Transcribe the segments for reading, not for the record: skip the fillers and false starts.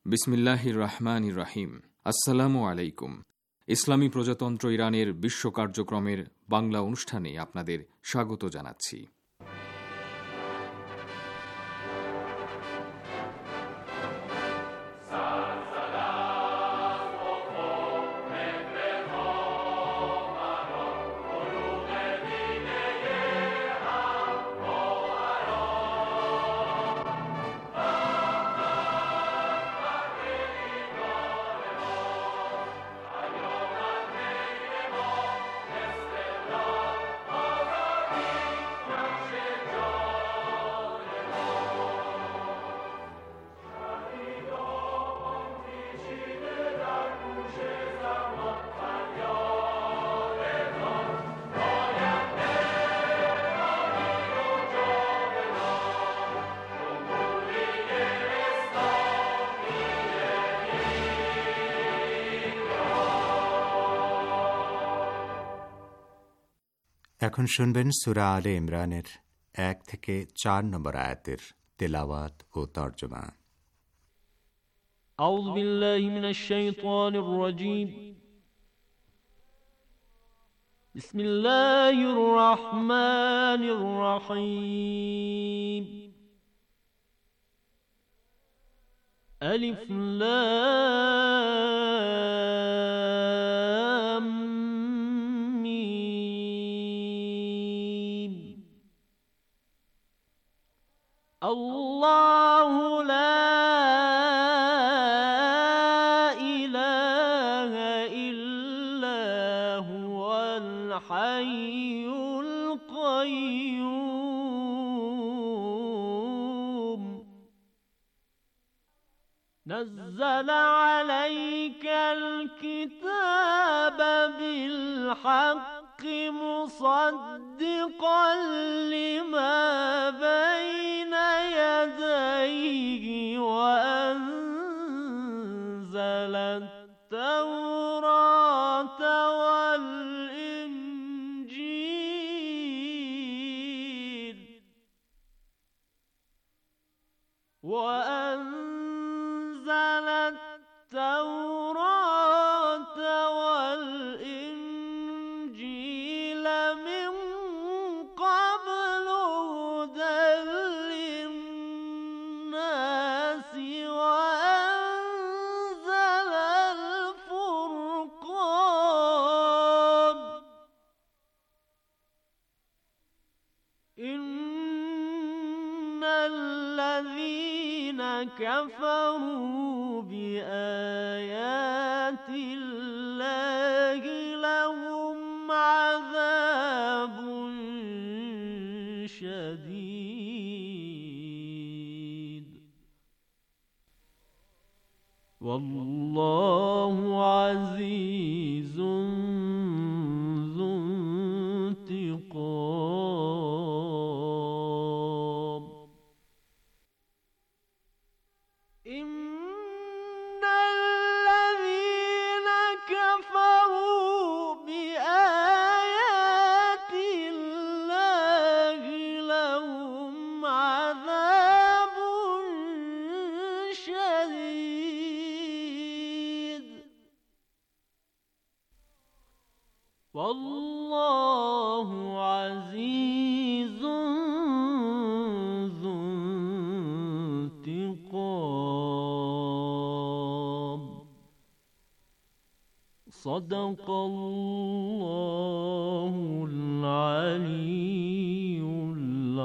বিসমিল্লাহির রহমানির রহিম। আসসালামু আলাইকুম। ইসলামী প্রজাতন্ত্র ইরানের বিশ্ব কার্যক্রমের বাংলা অনুষ্ঠানে আপনাদের স্বাগত জানাচ্ছি। এখন শুনবেন সূরা আলে ইমরানের 1 থেকে 4 নম্বর আয়াতের তেলাওয়াত ও তরজমা। আউযু বিল্লাহি মিনাশ শাইতানির রাজীম। বিসমিল্লাহির রাহমানির রহিম। আলিফ লাম আল্লাহু লা ইলাহা ইল্লা হুয়াল হাইয়ুল কাইয়্যুম নাযালা আলাইকাল কিতাবা বিল হাক্কি মুসাদ্দিকাল লিমা বাইনা ইয়াদাইহি ওয়া আনজালাত তাওরাতা ওয়াল ইনজিল ওয়া আনজালাত তাওরাতা ওয়াল ইনজিল মিন ক্বাবলু হুদাল লিন্নাসি ওয়া আনজালাল ফুরকান ইন্নাল্লাযীনা কাফারু বিআয়াতিল্লাহি লাহুম আযাবুন শাদীদ ওয়াল্লাহু আযীজুন যু ইনতিকাম। ইন্নাল্লাযীনা কাফারু বিআয়াতিল্লাহি লাহুম আযাবুন শাদীদ ওয়াল্লাহু আযীজুন যু ইনতিকাম। সাদাকাল্লাহুল আলিয়্যুল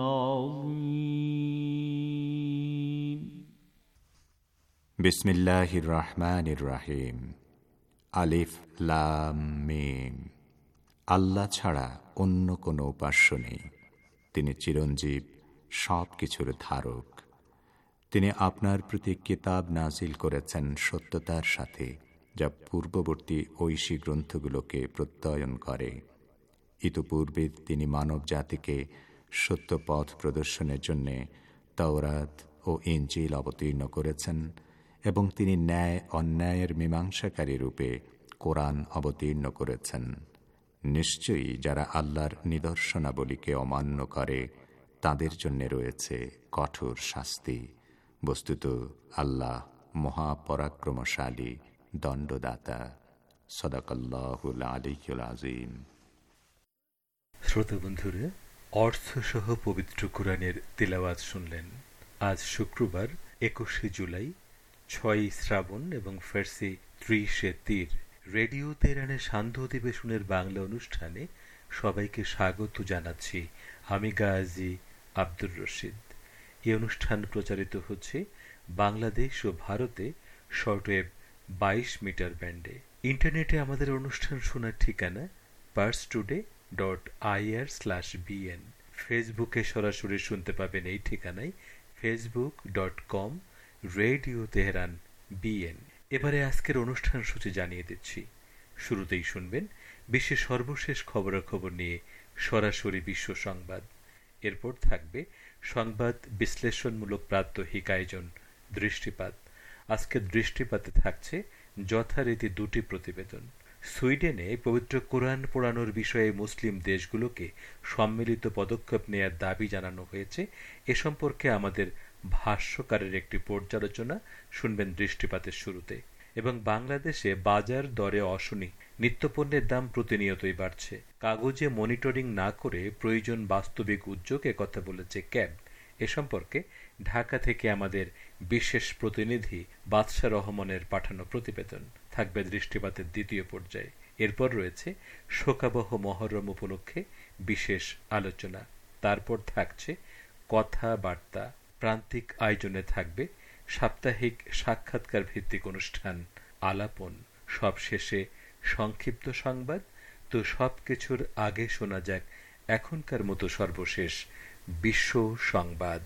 আযীম। বিসমিল্লাহির রহমানির রহিম। আলিফ লাম মিম। আল্লাহ ছাড়া অন্য কোনো উপাস্য নেই। তিনি চিরঞ্জীব, সব কিছুর ধারক। তিনি আপনার প্রতি কিতাব নাজিল করেছেন সত্যতার সাথে, যা পূর্ববর্তী ঐশী গ্রন্থগুলোকে প্রত্যয়ন করে। ইতপূর্বে তিনি মানব জাতিকে সত্য পথ প্রদর্শনের জন্য তাওরাত ও ইনজিল অবতীর্ণ করেছেন এবং তিনি ন্যায় অন্যায়ের মীমাংসাকারী রূপে কোরআন অবতীর্ণ করেছেন। নিশ্চয়ই যারা আল্লাহর নিদর্শনাবলীকে অমান্য করে তাদের জন্য রয়েছে কঠোর শাস্তি। বস্তুত আল্লাহ মহাপরাক্রমশালী দণ্ডদাতা। সদাকাল্লাহুল আলিয়্যুল আযীম। শ্রোতা বন্ধুরা, অর্থসহ পবিত্র কোরআনের তিলাওয়াত শুনলেন। আজ শুক্রবার 21 জুলাই, 6 শ্রাবণ এবং ফার্সি 30 তীর। রেডিও তেহরানের সান্ধ্য অধিবেশনের বাংলা অনুষ্ঠানে সবাইকে স্বাগত জানাচ্ছি। আমি গাজী আব্দুর রশিদ। এই অনুষ্ঠান প্রচারিত হচ্ছে বাংলাদেশ ও ভারতে শর্টওয়েভ 22 মিটার ব্যান্ডে। ইন্টারনেটে আমাদের অনুষ্ঠান শোনার ঠিকানা parstoday.ir/bn। ফেসবুকে সরাসরি শুনতে পাবেন এই ঠিকানায় facebook.com/Radio Tehran BN। এবারে আজকের অনুষ্ঠান সূচি জানিয়ে দিচ্ছি। শুরুতেই শুনবেন বিশ্বের সর্বশেষ খবরাখবর নিয়ে সরাসরি বিশ্ব সংবাদ। এরপর থাকবে সংবাদ বিশ্লেষণমূলক প্রাত্যহিক আয়োজন দৃষ্টিপাত। আজকের দৃষ্টিপাতে থাকছে যথারীতি দুটি প্রতিবেদন। সুইডেনে পবিত্র কোরআন পোড়ানোর বিষয়ে মুসলিম দেশগুলোকে সম্মিলিত পদক্ষেপ নেয়ার দাবি জানানো হয়েছে। এ সম্পর্কে আমাদের ভাষ্যকারের একটি পর্যালোচনা শুনবেন দৃষ্টিপাতের শুরুতে। এবং বাংলাদেশে বাজার দরে অশনি, নিত্যপণ্যের দাম প্রতিনিয়তই বাড়ছে। কাগজে মনিটরিং না করে প্রয়োজন বাস্তবিক উদ্যোগ, কথা বলেছে ক্যাব। এ সম্পর্কে ঢাকা থেকে আমাদের বিশেষ প্রতিনিধি বাদশা রহমানের পাঠানো প্রতিবেদন থাকবে দৃষ্টিপাতের দ্বিতীয় পর্যায়ে। এরপর রয়েছে শোকাবহ মহরম উপলক্ষে বিশেষ আলোচনা। তারপর থাকছে কথাবার্তা। প্রান্তিক আয়োজনে থাকবে সাপ্তাহিক সাক্ষাৎকার ভিত্তিক অনুষ্ঠান আলাপন। সবশেষে সংক্ষিপ্ত সংবাদ। তো সবকিছুর আগে শোনা যাক এখনকার মতো সর্বশেষ বিশ্ব সংবাদ।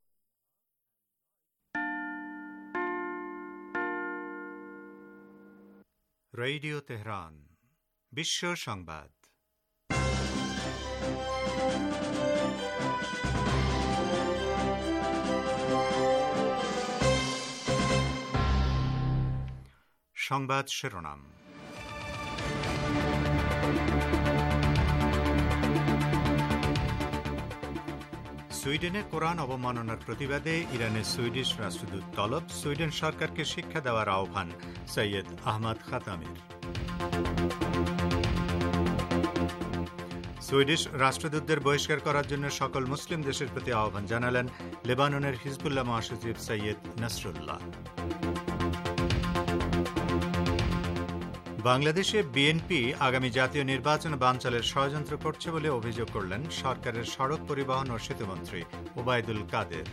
রেডিও তেহরান বিশ্ব সংবাদ। সংবাদ শিরোনাম। সুইডেনে কোরআন অবমাননার প্রতিবাদে ইরানের সুইডিশ রাষ্ট্রদূত তলব। সুইডেন সরকারকে শিক্ষা দেওয়ার আহ্বান সৈয়দ আহমদ খাতামির। সুইডিশ রাষ্ট্রদূতদের বহিষ্কার করার জন্য সকল মুসলিম দেশের প্রতি আহ্বান জানালেন লেবাননের হিজবুল্লাহ মহাসচিব সৈয়দ নসরুল্লাহ। বাংলাদেশে বিএনপি আগামী জাতীয় নির্বাচন বানচালের ষড়যন্ত্র করছে বলে অভিযোগ করলেন সরকারের সড়ক পরিবহন ও সেতুমন্ত্রী ওবায়দুল কাদের।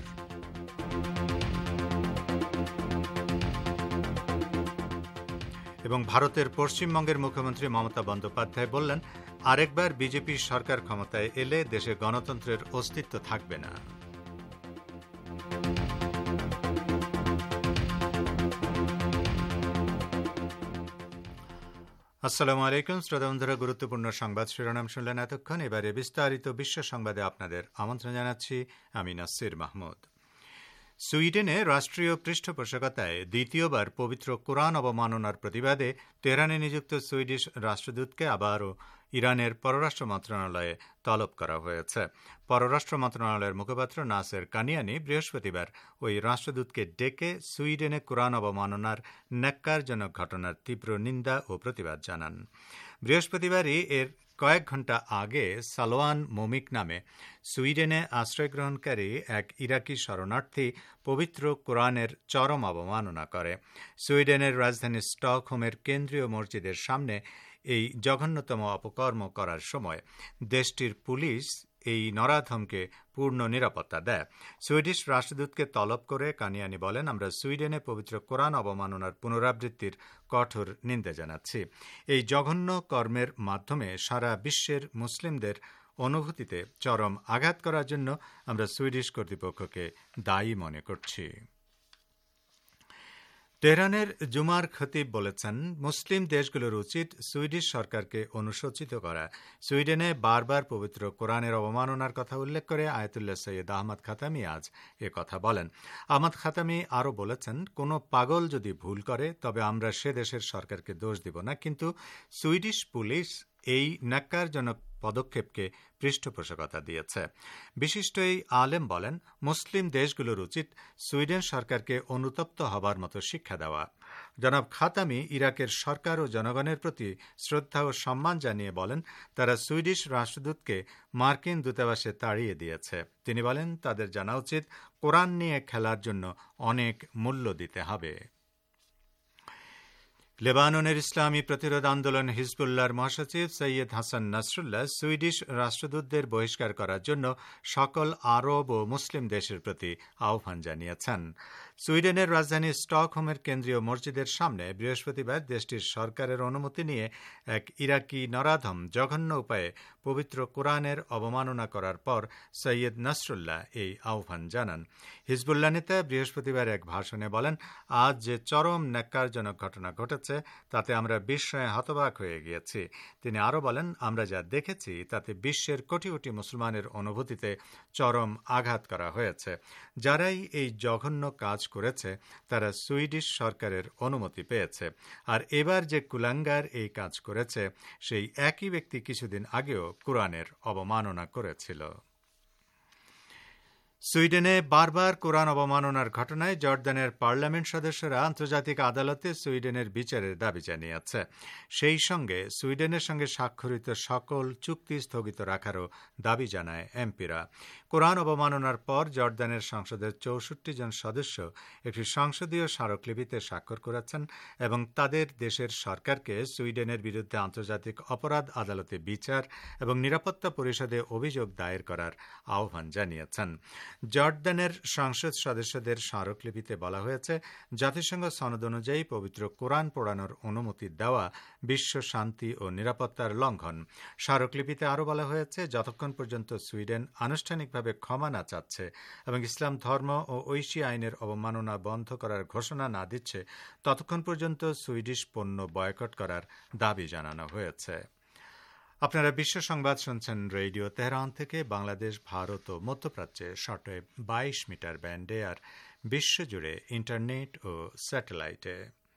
এবং ভারতের পশ্চিমবঙ্গের মুখ্যমন্ত্রী মমতা বন্দ্যোপাধ্যায় বললেন, আরেকবার বিজেপি সরকার ক্ষমতায় এলে দেশে গণতন্ত্রের অস্তিত্ব থাকবে না। আসসালামু আলাইকুম শ্রোতা বন্ধুরা, গুরুত্বপূর্ণ সংবাদ শিরোনাম শুনলেন এতক্ষণ। এবারে বিস্তারিত বিশ্ব সংবাদে আপনাদের আমন্ত্রণ জানাচ্ছি আমি নাসির মাহমুদ। সুইডেনে রাষ্ট্রীয় পৃষ্ঠপোষকতায় দ্বিতীয়বার পবিত্র কোরআন অবমাননার প্রতিবাদে তেহরানে নিযুক্ত সুইডিশ রাষ্ট্রদূতকে আবারও ইরানের পররাষ্ট্র মন্ত্রণালয়ে তলব করা হয়েছে। পররাষ্ট্র মন্ত্রণালয়ের মুখপাত্র নাসের কানিয়ানি বৃহস্পতিবার ওই রাষ্ট্রদূতকে ডেকে সুইডেনে কোরআন অবমাননার ন্যাক্কারজনক ঘটনার তীব্র নিন্দা ও প্রতিবাদ জানান। বৃহস্পতিবারই এর কয়েক ঘণ্টা আগে সালোয়ান মোমিক নামে সুইডেনে আশ্রয়গ্রহণকারী এক ইরাকি শরণার্থী পবিত্র কোরআনের চরম অবমাননা করে। সুইডেনের রাজধানী স্টকহোমের কেন্দ্রীয় মসজিদের সামনে এই জঘন্যতম অপকর্ম করার সময় দেশটির পুলিশ এই নরাধমকে পূর্ণ নিরাপত্তা দেয়। সুইডিশ রাষ্ট্রদূতকে তলব করে কানিয়ানি বলেন, আমরা সুইডেনে পবিত্র কোরআন অবমাননার পুনরাবৃত্তির কঠোর নিন্দা জানাচ্ছি। এই জঘন্য কর্মের মাধ্যমে সারা বিশ্বের মুসলিমদের অনুভূতিতে চরম আঘাত করার জন্য আমরা সুইডিশ কর্তৃপক্ষকে দায়ী মনে করছি। তেহরানের জুমার খতিব বলেছেন, মুসলিম দেশগুলোর উচিত সুইডিশ সরকারকে অনুশোচিত করা। সুইডেনে বারবার পবিত্র কোরআনের অবমাননার কথা উল্লেখ করে আয়াতুল্লাহ সৈয়দ আহমদ খাতামি আজ কথা বলেন। আহমদ খাতামি আরও বলেছেন, কোনো পাগল যদি ভুল করে তবে আমরা সে দেশের সরকারকে দোষ দিব না, কিন্তু সুইডিশ পুলিশ এই ন্যাক্কারজনক পদক্ষেপকে পৃষ্ঠপোষকতা দিয়েছে। বিশিষ্ট এই আলেম বলেন, মুসলিম দেশগুলোর উচিত সুইডেন সরকারকে অনুতপ্ত হবার মতো শিক্ষা দেওয়া। জনাব খাতামি ইরাকের সরকার ও জনগণের প্রতি শ্রদ্ধা ও সম্মান জানিয়ে বলেন, তারা সুইডিশ রাষ্ট্রদূতকে মার্কিন দূতাবাসে তাড়িয়ে দিয়েছে। তিনি বলেন, তাদের জানা উচিত কোরআন নিয়ে খেলার জন্য অনেক মূল্য দিতে হবে। লেবাননের ইসলামী প্রতিরোধ আন্দোলন হিজবুল্লাহর মহাসচিব সৈয়দ হাসান নাসরুল্লাহ সুইডিশ রাষ্ট্রদূতদের বহিষ্কার করার জন্য সকল আরব ও মুসলিম দেশের প্রতি আহ্বান জানিয়েছেন। সুইডেনের রাজধানী স্টকহোমের কেন্দ্রীয় মসজিদের সামনে বৃহস্পতিবার দেশটির সরকারের অনুমতি নিয়ে এক ইরাকি নরাধম জঘন্য উপায়ে পবিত্র কোরআনের অবমাননা করার পর সৈয়দ নাসরুল্লাহ এই আহ্বান জানান। হিজবুল্লাহ নেতা বৃহস্পতিবার এক ভাষণে বলেন, আজ যে চরম ন্যাক্কারজনক ঘটনা ঘটেছে তাতে আমরা বিস্ময়ে হতবাক হয়ে গিয়েছি। তিনি আরও বলেন, আমরা যা দেখেছি তাতে বিশ্বের কোটি কোটি মুসলমানের অনুভূতিতে চরম আঘাত করা হয়েছে। যারাই এই জঘন্য কাজ করেছে তারা সুইডিশ সরকারের অনুমতি পেয়েছে, আর এবার যে কুলাঙ্গার এই কাজ করেছে সেই একই ব্যক্তি কিছুদিন আগেও কোরআনের অবমাননা করেছিল। সুইডেনে বারবার কোরআন অবমাননার ঘটনায় জর্দানের পার্লামেন্ট সদস্যরা আন্তর্জাতিক আদালতে সুইডেনের বিচারের দাবি জানিয়েছে। সেই সঙ্গে সুইডেনের সঙ্গে স্বাক্ষরিত সকল চুক্তি স্থগিত রাখারও দাবি জানায় এমপিরা। কোরআন অবমাননার পর জর্দানের সংসদের 64 জন সদস্য একটি সংসদীয় স্মারকলিপিতে স্বাক্ষর করেছেন এবং তাদের দেশের সরকারকে সুইডেনের বিরুদ্ধে আন্তর্জাতিক অপরাধ আদালতে বিচার এবং নিরাপত্তা পরিষদে অভিযোগ দায়ের করার আহ্বান জানিয়েছেন। জর্দানের সংসদ সদস্যদের স্মারকলিপিতে বলা হয়েছে, জাতিসংঘ সনদ অনুযায়ী পবিত্র কোরআন পড়ানোর অনুমতি দেওয়া বিশ্ব শান্তি ও নিরাপত্তার লঙ্ঘন। স্মারকলিপিতে আরও বলা হয়েছে, যতক্ষণ পর্যন্ত সুইডেন আনুষ্ঠানিকভাবে ক্ষমা না চাচ্ছে এবং ইসলাম ধর্ম ও ঐশী আইনের অবমাননা বন্ধ করার ঘোষণা না দিচ্ছে, ততক্ষণ পর্যন্ত সুইডিশ পণ্য বয়কট করার দাবি জানানো হয়েছে। আপনারা বিশ্ব সংবাদ শুনছেন রেডিও তেহরান থেকে। বাংলাদেশ, ভারত ও মধ্যপ্রাচ্যে শর্টওয়েভ 22 মিটার ব্যান্ডে আর বিশ্বজুড়ে ইন্টারনেট ও স্যাটেলাইটে।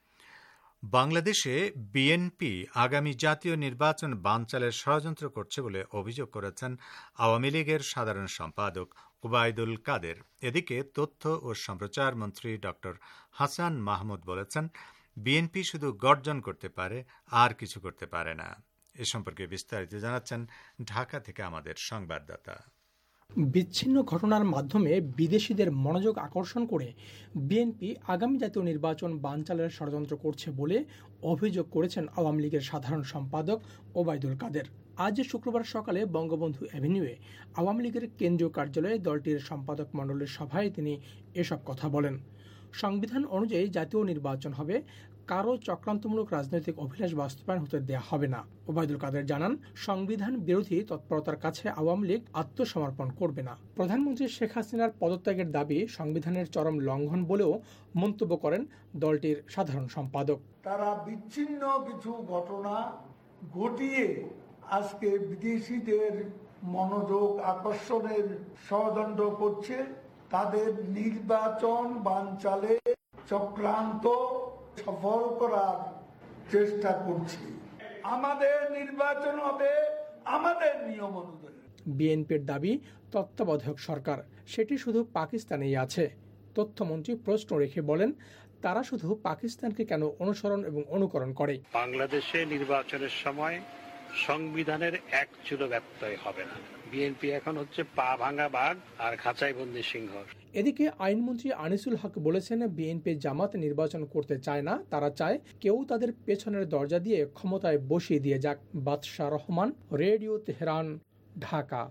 বাংলাদেশে বিএনপি আগামী জাতীয় নির্বাচন বানচালের ষড়যন্ত্র করছে বলে অভিযোগ করেছেন আওয়ামী লীগের সাধারণ সম্পাদক ওবায়দুল কাদের। এদিকে তথ্য ও সম্প্রচার মন্ত্রী ড হাসান মাহমুদ বলেছেন, বিএনপি শুধু গর্জন করতে পারে, আর কিছু করতে পারে না। এ সম্পর্কে বিস্তারিত জানাচ্ছেন ঢাকা থেকে আমাদের সংবাদদাতা। বিচ্ছিন্ন ঘটনার মাধ্যমে বিদেশিদের মনোযোগ আকর্ষণ করে বিএনপি আগামী জাতীয় নির্বাচন বানচালের ষড়যন্ত্র করছে বলে অভিযোগ করেছেন আওয়ামী লীগের সাধারণ সম্পাদক ওবায়দুল কাদের। আজ শুক্রবার সকালে বঙ্গবন্ধু অ্যাভিনিউয়ে আওয়ামী লীগের কেন্দ্রীয় কার্যালয়ে দলটির সম্পাদক মণ্ডলের সভায় তিনি এসব কথা বলেন। সংবিধান অনুযায়ী জাতীয় নির্বাচন হবে, কারো চক্রান্তমূলক রাজনৈতিক অভিলাষ বাস্তবায়ন হতে দেয়া হবে না। ওবায়দুল কাদের জানান, সংবিধান বিরোধী তৎপরতার কাছে আওয়ামী লীগ আত্মসমর্পণ করবে না। প্রধানমন্ত্রী শেখ হাসিনার পদত্যাগের দাবি সংবিধানের চরম লঙ্ঘন বলেও মন্তব্য করেন দলটির সাধারণ সম্পাদক। তারা বিচ্ছিন্ন কিছু ঘটনা ঘটিয়ে আজকে বিদেশিদের মনোযোগ আকর্ষণের ষড়যন্ত্র করছে। তাদের নির্বাচন বানচালে চক্রান্ত সফল করার চেষ্টা করছি। আমাদের নির্বাচন হবে আমাদের নিয়ম অনুযায়ী। বিএনপির দাবি, তত্ত্বাবধায়ক সরকার সেটি শুধু পাকিস্তানেই আছে। তথ্যমন্ত্রী প্রশ্ন রেখে বলেন, তারা শুধু পাকিস্তানকে কেন অনুসরণ এবং অনুকরণ করে? বাংলাদেশে নির্বাচনের সময় সংবিধানের এক চুলো ব্যত্যয় হবে না। বিএনপি এখন হচ্ছে পা ভাঙা বাঘ আর খাঁচায় বন্দি সিংহ। এদিকে আইনমন্ত্রী আনিসুল হক বলেছেন, বিএনপি জামাত নির্বাচন করতে চায় না, তারা চায় কেউ তাদের পেছনের দরজা দিয়ে ক্ষমতায় বসিয়ে দিয়ে যাক। বাদশাহ রহমান, রেডিও তেহরান, ঢাকা।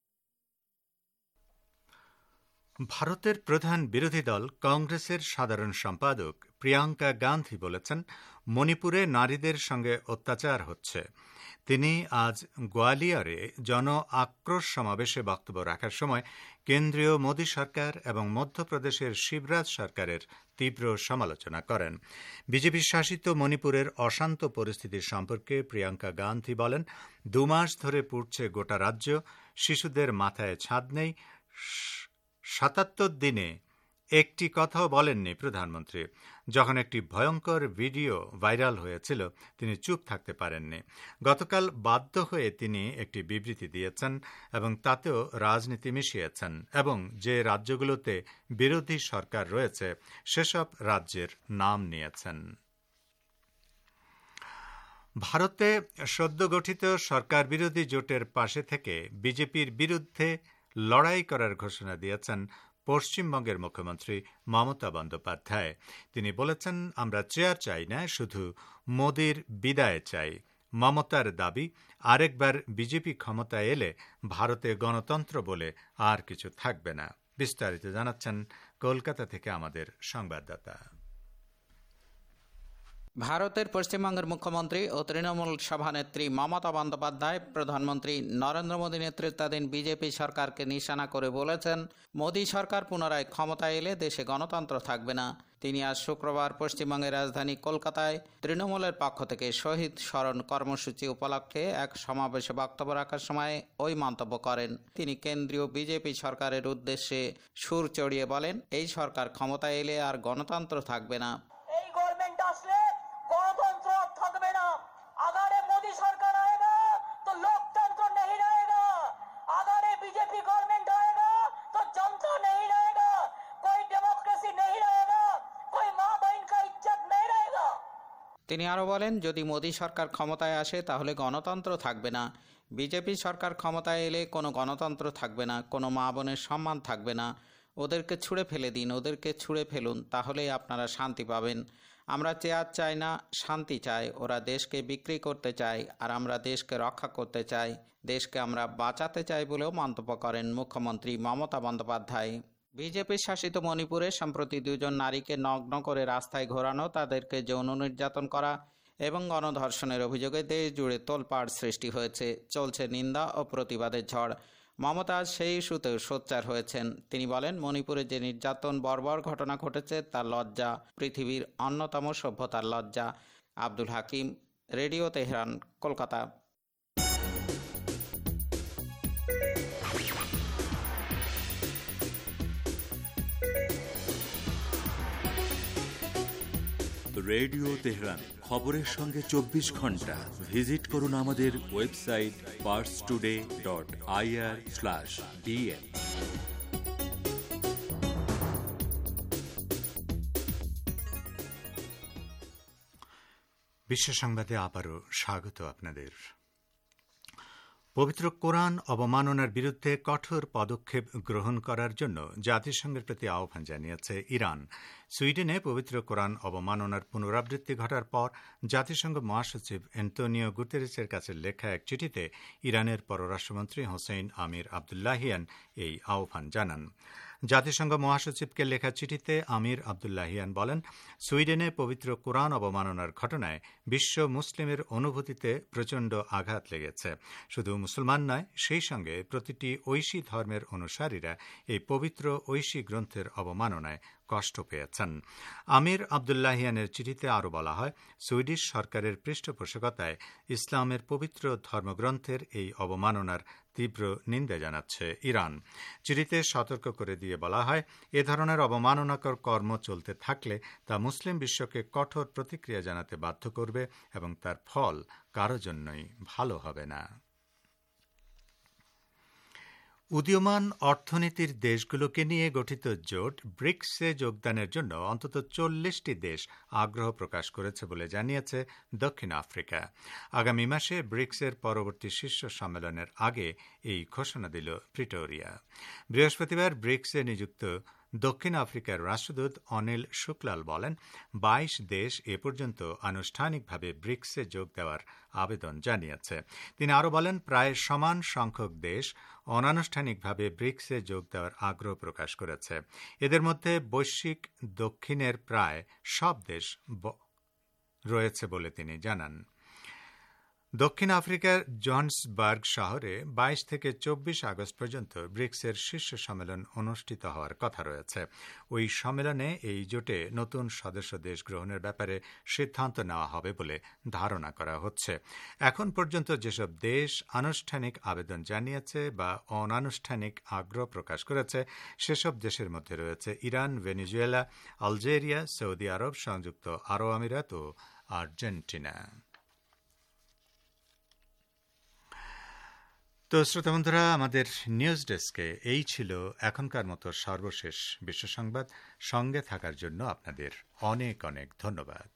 ভারতের প্রধান বিরোধী দল কংগ্রেসের সাধারণ সম্পাদক প্রিয়াঙ্কা গান্ধী বলেছেন, মণিপুরে নারীদের সঙ্গে অত্যাচার হচ্ছে। তিনি আজ গোয়ালিয়রে জন আক্রোশ সমাবেশে বক্তব্য রাখার সময় কেন্দ্রীয় মোদী সরকার এবং মধ্যপ্রদেশের শিবরাজ সরকারের তীব্র সমালোচনা করেন। বিজেপি শাসিত মণিপুরের অশান্ত পরিস্থিতি সম্পর্কে প্রিয়াঙ্কা গান্ধী বলেন, 2 মাস ধরে পুড়ছে গোটা রাজ্য, শিশুদের মাথায় ছাদ নেই, 77 দিনে একটি কথাও বলেননি প্রধানমন্ত্রী। যখন একটি ভয়ঙ্কর ভিডিও ভাইরাল হয়েছিল, তিনি চুপ থাকতে পারেননি। গতকাল বাধ্য হয়ে তিনি একটি বিবৃতি দিয়েছেন এবং তাতেও রাজনীতি মিশিয়েছেন এবং যে রাজ্যগুলোতে বিরোধী সরকার রয়েছে সেসব রাজ্যের নাম নিয়েছেন। ভারতে সদ্য গঠিত সরকার বিরোধী জোটের পাশে থেকে বিজেপির বিরুদ্ধে লড়াই করার ঘোষণা দিয়েছেন পশ্চিমবঙ্গের মুখ্যমন্ত্রী মমতা বন্দ্যোপাধ্যায়। তিনি বলেছেন, আমরা চেয়ার চাই না, শুধু মোদির বিদায় চাই। মমতার দাবি, আরেকবার বিজেপি ক্ষমতায় এলে ভারতে গণতন্ত্র বলে আর কিছু থাকবে না। বিস্তারিত জানাচ্ছেন কলকাতা থেকে আমাদের সংবাদদাতা। ভারতের পশ্চিমবঙ্গের মুখ্যমন্ত্রী ও তৃণমূল সভানেত্রী মমতা বন্দ্যোপাধ্যায় প্রধানমন্ত্রী নরেন্দ্র মোদী নেতৃত্বাধীন বিজেপি সরকারকে নিশানা করে বলেছেন, মোদী সরকার পুনরায় ক্ষমতায় এলে দেশে গণতন্ত্র থাকবে না। তিনি আজ শুক্রবার পশ্চিমবঙ্গের রাজধানী কলকাতায় তৃণমূলের পক্ষ থেকে শহীদ স্মরণ কর্মসূচি উপলক্ষে এক সমাবেশে বক্তব্য রাখার সময় ওই মন্তব্য করেন। তিনি কেন্দ্রীয় বিজেপি সরকারের উদ্দেশ্যে সুর চড়িয়ে বলেন, এই সরকার ক্ষমতায় এলে আর গণতন্ত্র থাকবে না। তিনি আরও বলেন, যদি মোদী সরকার ক্ষমতায় আসে তাহলে গণতন্ত্র থাকবে না। বিজেপি সরকার ক্ষমতায় এলে কোনো গণতন্ত্র থাকবে না, কোনো মা বোনের সম্মান থাকবে না। ওদেরকে ছুঁড়ে ফেলে দিন, ওদেরকে ছুঁড়ে ফেলুন, তাহলেই আপনারা শান্তি পাবেন। আমরা চেয়ার চাই না, শান্তি চাই। ওরা দেশকে বিক্রি করতে চায় আর আমরা দেশকে রক্ষা করতে চাই। দেশকে আমরা বাঁচাতে চাই বলেও মন্তব্য করেন মুখ্যমন্ত্রী মমতা বন্দ্যোপাধ্যায়। বিজেপি শাসিত মণিপুরে সম্প্রতি 2 জন নারীকে নগ্ন করে রাস্তায় ঘোরানো, তাদেরকে যৌন নির্যাতন করা এবং গণধর্ষণের অভিযোগে দেশ জুড়ে তোলপাড় সৃষ্টি হয়েছে। চলছে নিন্দা ও প্রতিবাদের ঝড়। মমতা সেই ইস্যুতেও সোচ্চার হয়েছেন। তিনি বলেন, মণিপুরে যে নির্যাতন বর্বর ঘটনা ঘটেছে তার লজ্জা, পৃথিবীর অন্যতম সভ্যতার লজ্জা। Abdul Hakim, radio Tehran, Kolkata. Radio Tehran, খবরের সঙ্গে 24 ঘন্টা। ভিজিট করুন আমাদের ওয়েবসাইট parstoday.ir/bn। বিশ্ব সংবাদে আবারও স্বাগত আপনাদের। পবিত্র কোরআন অবমাননার বিরুদ্ধে কঠোর পদক্ষেপ গ্রহণ করার জন্য জাতিসংঘের প্রতি আহ্বান জানিয়েছে ইরান। সুইডেনে পবিত্র কোরআন অবমাননার পুনরাবৃত্তি ঘটার পর জাতিসংঘ মহাসচিব অ্যান্তোনিও গুতেরেসের কাছে লেখা এক চিঠিতে ইরানের পররাষ্ট্রমন্ত্রী হোসেইন আমির আবদুল্লাহিয়ান এই আহ্বান জানান। জাতিসংঘ মহাসচিবকে লেখা চিঠিতে আমির আবদুল্লাহিয়ান বলেন, সুইডেনে পবিত্র কোরআন অবমাননার ঘটনায় বিশ্ব মুসলিমের অনুভূতিতে প্রচণ্ড আঘাত লেগেছে। শুধু মুসলমান নয়, সেই সঙ্গে প্রতিটি ঐশী ধর্মের অনুসারীরা এই পবিত্র ঐশী গ্রন্থের অবমাননায় কষ্ট পেয়েছেন। আমির আবদুল্লাহিয়ানের চিঠিতে আরও বলা হয়, সুইডিশ সরকারের পৃষ্ঠপোষকতায় ইসলামের পবিত্র ধর্মগ্রন্থের এই অবমাননার তীব্র নিন্দা জানাচ্ছে ইরান। চিঠিতে সতর্ক করে দিয়ে বলা হয়, এ ধরনের অবমাননাকর কর্ম চলতে থাকলে তা মুসলিম বিশ্বকে কঠোর প্রতিক্রিয়া জানাতে বাধ্য করবে এবং তার ফল কারো জন্যই ভালো হবে না। উদীয়মান অর্থনীতির দেশগুলোকে নিয়ে গঠিত জোট ব্রিক্সে যোগদানের জন্য অন্তত 40টি দেশ আগ্রহ প্রকাশ করেছে বলে জানিয়েছে দক্ষিণ আফ্রিকা। আগামী মাসে ব্রিক্সের পরবর্তী শীর্ষ সম্মেলনের আগে এই ঘোষণা দিল প্রিটোরিয়া। বৃহস্পতিবার ব্রিক্সে নিযুক্ত দক্ষিণ আফ্রিকার রাষ্ট্রদূত অনিল শুক্লাল বলেন, 22 দেশ এ পর্যন্ত আনুষ্ঠানিকভাবে ব্রিক্সে যোগ দেওয়ার আবেদন জানিয়েছে। তিনি আরও বলেন, প্রায় সমান সংখ্যক দেশ অনানুষ্ঠানিকভাবে ব্রিক্সে যোগ দেওয়ার আগ্রহ প্রকাশ করেছে। এদের মধ্যে বৈশ্বিক দক্ষিণের প্রায় সব দেশ রয়েছে বলে তিনি জানান। দক্ষিণ আফ্রিকার জোহান্সবার্গ শহরে 22 থেকে 24 আগস্ট পর্যন্ত ব্রিক্সের শীর্ষ সম্মেলন অনুষ্ঠিত হওয়ার কথা রয়েছে। ওই সম্মেলনে এই জোটে নতুন সদস্য দেশ গ্রহণের ব্যাপারে সিদ্ধান্ত নেওয়া হবে বলে ধারণা করা হচ্ছে। এখন পর্যন্ত যেসব দেশ আনুষ্ঠানিক আবেদন জানিয়েছে বা অনানুষ্ঠানিক আগ্রহ প্রকাশ করেছে সেসব দেশের মধ্যে রয়েছে Iran, Venezuela, Algeria, Saudi Arab, সংযুক্ত আরব আমিরাত ও আর্জেন্টিনা। তো শ্রোতা বন্ধুরা, আমাদের নিউজ ডেস্কে এই ছিল এখনকার মতো সর্বশেষ বিশ্ব সংবাদ। সঙ্গে থাকার জন্য আপনাদের অনেক অনেক ধন্যবাদ।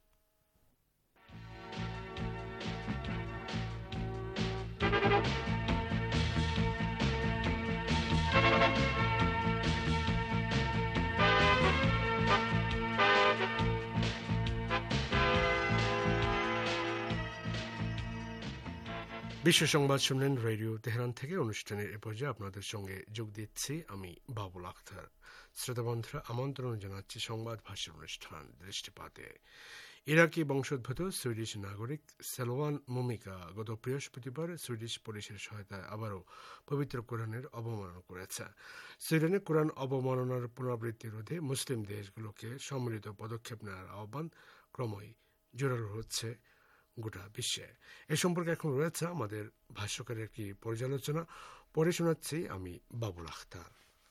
বিশ্ব সংবাদ শুনলেন রেডিও তেহরান থেকে। অনুষ্ঠানের এ পর্যায়ে আপনাদের সঙ্গে যোগ দিচ্ছি আমি বাবুল আখতার। শ্রোতা বন্ধুরা, আমন্ত্রণ জানাচ্ছি সংবাদ ভাষার অনুষ্ঠান দৃষ্টিপাতে। ইরাকি বংশোদ্ভূত সুইডিশ নাগরিক সেলওয়ান মুমিকা গত বৃহস্পতিবার সুইডিশ পুলিশের সহায়তায় আবারও পবিত্র কোরআনের অবমাননা করেছে। সুইডেনে কোরআন অবমাননার পুনরাবৃত্তি রোধে মুসলিম দেশগুলোকে সম্মিলিত পদক্ষেপ নেওয়ার আহ্বান ক্রমই জোরালো হচ্ছে গোটা বিশ্বে। এ সম্পর্কে এখন রয়েছে আমাদের ভাষ্যকারের একটি পর্যালোচনা, পরে শোনাচ্ছি আমি বাবুল আখতার।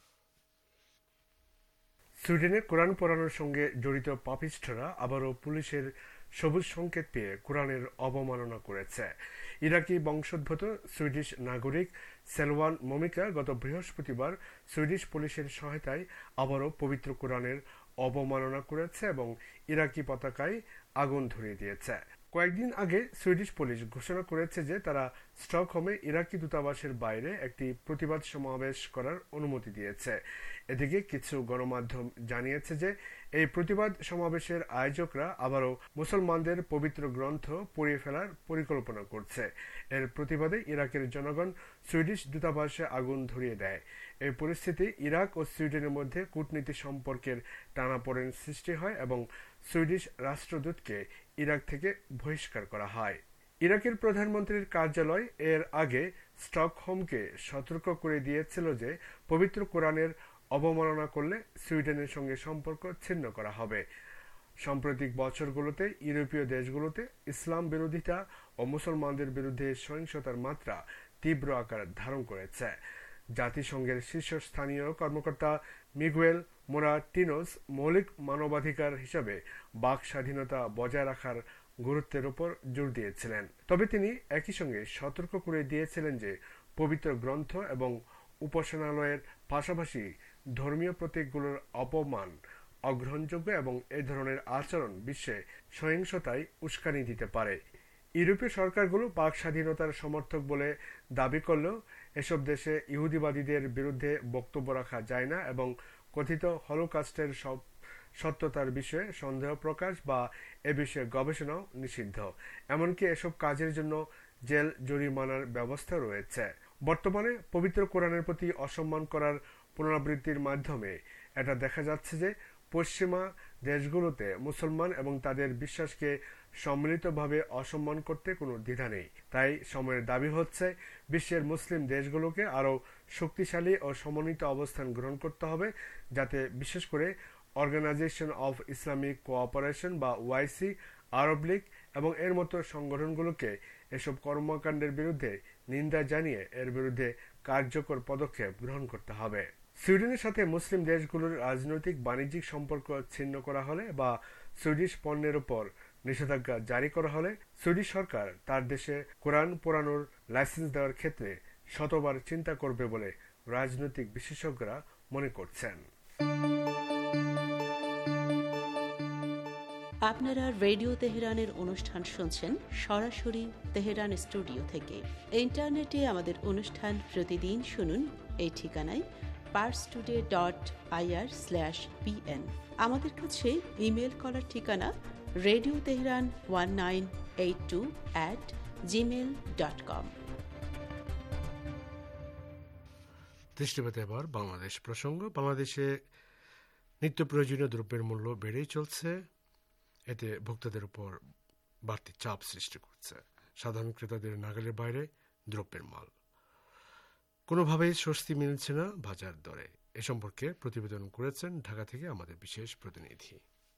সুইডেনে কোরআন পড়ানোর সঙ্গে জড়িত পাপিস্টরা আবারও পুলিশের সবুজ সংকেত পেয়ে কোরআনের অবমাননা করেছে। ইরাকি বংশোদ্ভূত সুইডিশ নাগরিক সেলওয়ান মুমিকা গত বৃহস্পতিবার সুইডিশ পুলিশের সহায়তায় আবারও পবিত্র কোরআনের অবমাননা করেছে এবং ইরাকি পতাকায় আগুন ধরিয়ে দিয়েছে। কয়েকদিন আগে সুইডিশ পুলিশ ঘোষণা করেছে যে তারা স্টকহোমে ইরাকি দূতাবাসের বাইরে একটি প্রতিবাদ সমাবেশ করার অনুমতি দিয়েছে। এদিকে কিছু গণমাধ্যম জানিয়েছে যে এই প্রতিবাদ সমাবেশের আয়োজকরা আবারও মুসলমানদের পবিত্র গ্রন্থ পুড়িয়ে ফেলার পরিকল্পনা করছে। এর প্রতিবাদে ইরাকের জনগণ সুইডিশ দূতাবাসে আগুন ধরিয়ে দেয়। এই পরিস্থিতি ইরাক ও সুইডেনের মধ্যে কূটনীতি সম্পর্কের টানাপোড়েন সৃষ্টি হয় এবং সুইডিশ রাষ্ট্রদূতকে ইরাক থেকে বহিষ্কার করা হয়। ইরাকের প্রধানমন্ত্রীর কার্যালয় এর আগে স্টকহোমকে সতর্ক করে দিয়েছিল যে পবিত্র কোরআনের অবমাননা করলে সুইডেনের সঙ্গে সম্পর্ক ছিন্ন করা হবে। সাম্প্রতিক বছরগুলোতে ইউরোপীয় দেশগুলোতে ইসলাম বিরোধিতা ও মুসলমানদের বিরুদ্ধে সহিংসতার মাত্রা তীব্র আকার ধারণ করেছে। জাতিসংঘের শীর্ষস্থানীয় কর্মকর্তা মিগুয়েল মোরাটিনোস মৌলিক মানবাধিকার হিসাবে বাক স্বাধীনতা বজায় রাখার গুরুত্বের উপর জোর দিয়েছিলেন। তবে তিনি একই সঙ্গে সতর্ক করে দিয়েছিলেন যে পবিত্র গ্রন্থ এবং উপাসনালয়ের পাশাপাশি ধর্মীয় প্রতীকগুলোর অপমান অগ্রহণযোগ্য এবং এই ধরনের আচরণ বিশ্বে সহিংসতায় উস্কানি দিতে পারে। ইউরোপীয় সরকারগুলো পাক স্বাধীনতার সমর্থক বলে দাবি করলেও এসব দেশে ইহুদিবাদীদের বিরুদ্ধে বক্তব্য রাখা যায় না এবং কথিত হলোকাস্টের সব সত্যতার বিষয়ে সন্দেহ প্রকাশ বা এ বিষয়ে গবেষণাও নিষিদ্ধ। এমনকি এসব কাজের জন্য জেল জরিমানার ব্যবস্থা রয়েছে। বর্তমানে পবিত্র কোরআনের প্রতি অসম্মান করার পুনরাবৃত্তির মাধ্যমে এটা দেখা যাচ্ছে যে পশ্চিমা দেশগুলোতে মুসলমান এবং তাদের বিশ্বাসকে সম্মিলিতভাবে অসম্মান করতে কোনো দ্বিধা নেই। তাই সময়ের দাবি হচ্ছে বিশ্বের মুসলিম দেশগুলোকে আরও শক্তিশালী ও সমন্বিত অবস্থান গ্রহণ করতে হবে, যাতে বিশেষ করে অর্গানাইজেশন অফ ইসলামিক কোঅপারেশন বা ওআইসি, আরব লীগ এবং এর মতো সংগঠনগুলোকে এসব কর্মকাণ্ডের বিরুদ্ধে নিন্দা জানিয়ে এর বিরুদ্ধে কার্যকর পদক্ষেপ গ্রহণ করতে হবে। সুইডেনের সাথে মুসলিম দেশগুলোর রাজনৈতিক বাণিজ্যিক সম্পর্ক ছিন্ন করা হলে বা সুইডিশ পণ্যের উপর নিষেধাজ্ঞা জারি করা হলে সুইডিশ সরকার তার দেশে কোরআন পোড়ানোর লাইসেন্স দেওয়ার ক্ষেত্রে শতবার চিন্তা করবে বলে রাজনৈতিক বিশেষজ্ঞরা মনে করছেন। আপনারা রেডিও তেহরানের অনুষ্ঠান শুনছেন সরাসরি তেহরান স্টুডিও থেকে। ইন্টারনেটে আমাদের অনুষ্ঠান প্রতিদিন শুনুন এই ঠিকানায় parstoday.ir/pn। আমাদের কাছে ইমেল করার ঠিকানা radioteheran1982@gmail.com। দৃষ্টিপাতে এবার বাংলাদেশ প্রসঙ্গ। বাংলাদেশে নিত্য প্রয়োজনীয় দ্রব্যের মূল্য বেড়েই চলছে, এতে ভোক্তাদের উপর বাড়তি চাপ সৃষ্টি করছে। সাধারণ ক্রেতাদের নাগালের বাইরে দ্রব্যের মাল। কোনোভাবেই স্বস্তি মিলছে না বাজার দরে। এ সম্পর্কে প্রতিবেদন করেছেন ঢাকা থেকে আমাদের বিশেষ প্রতিনিধি।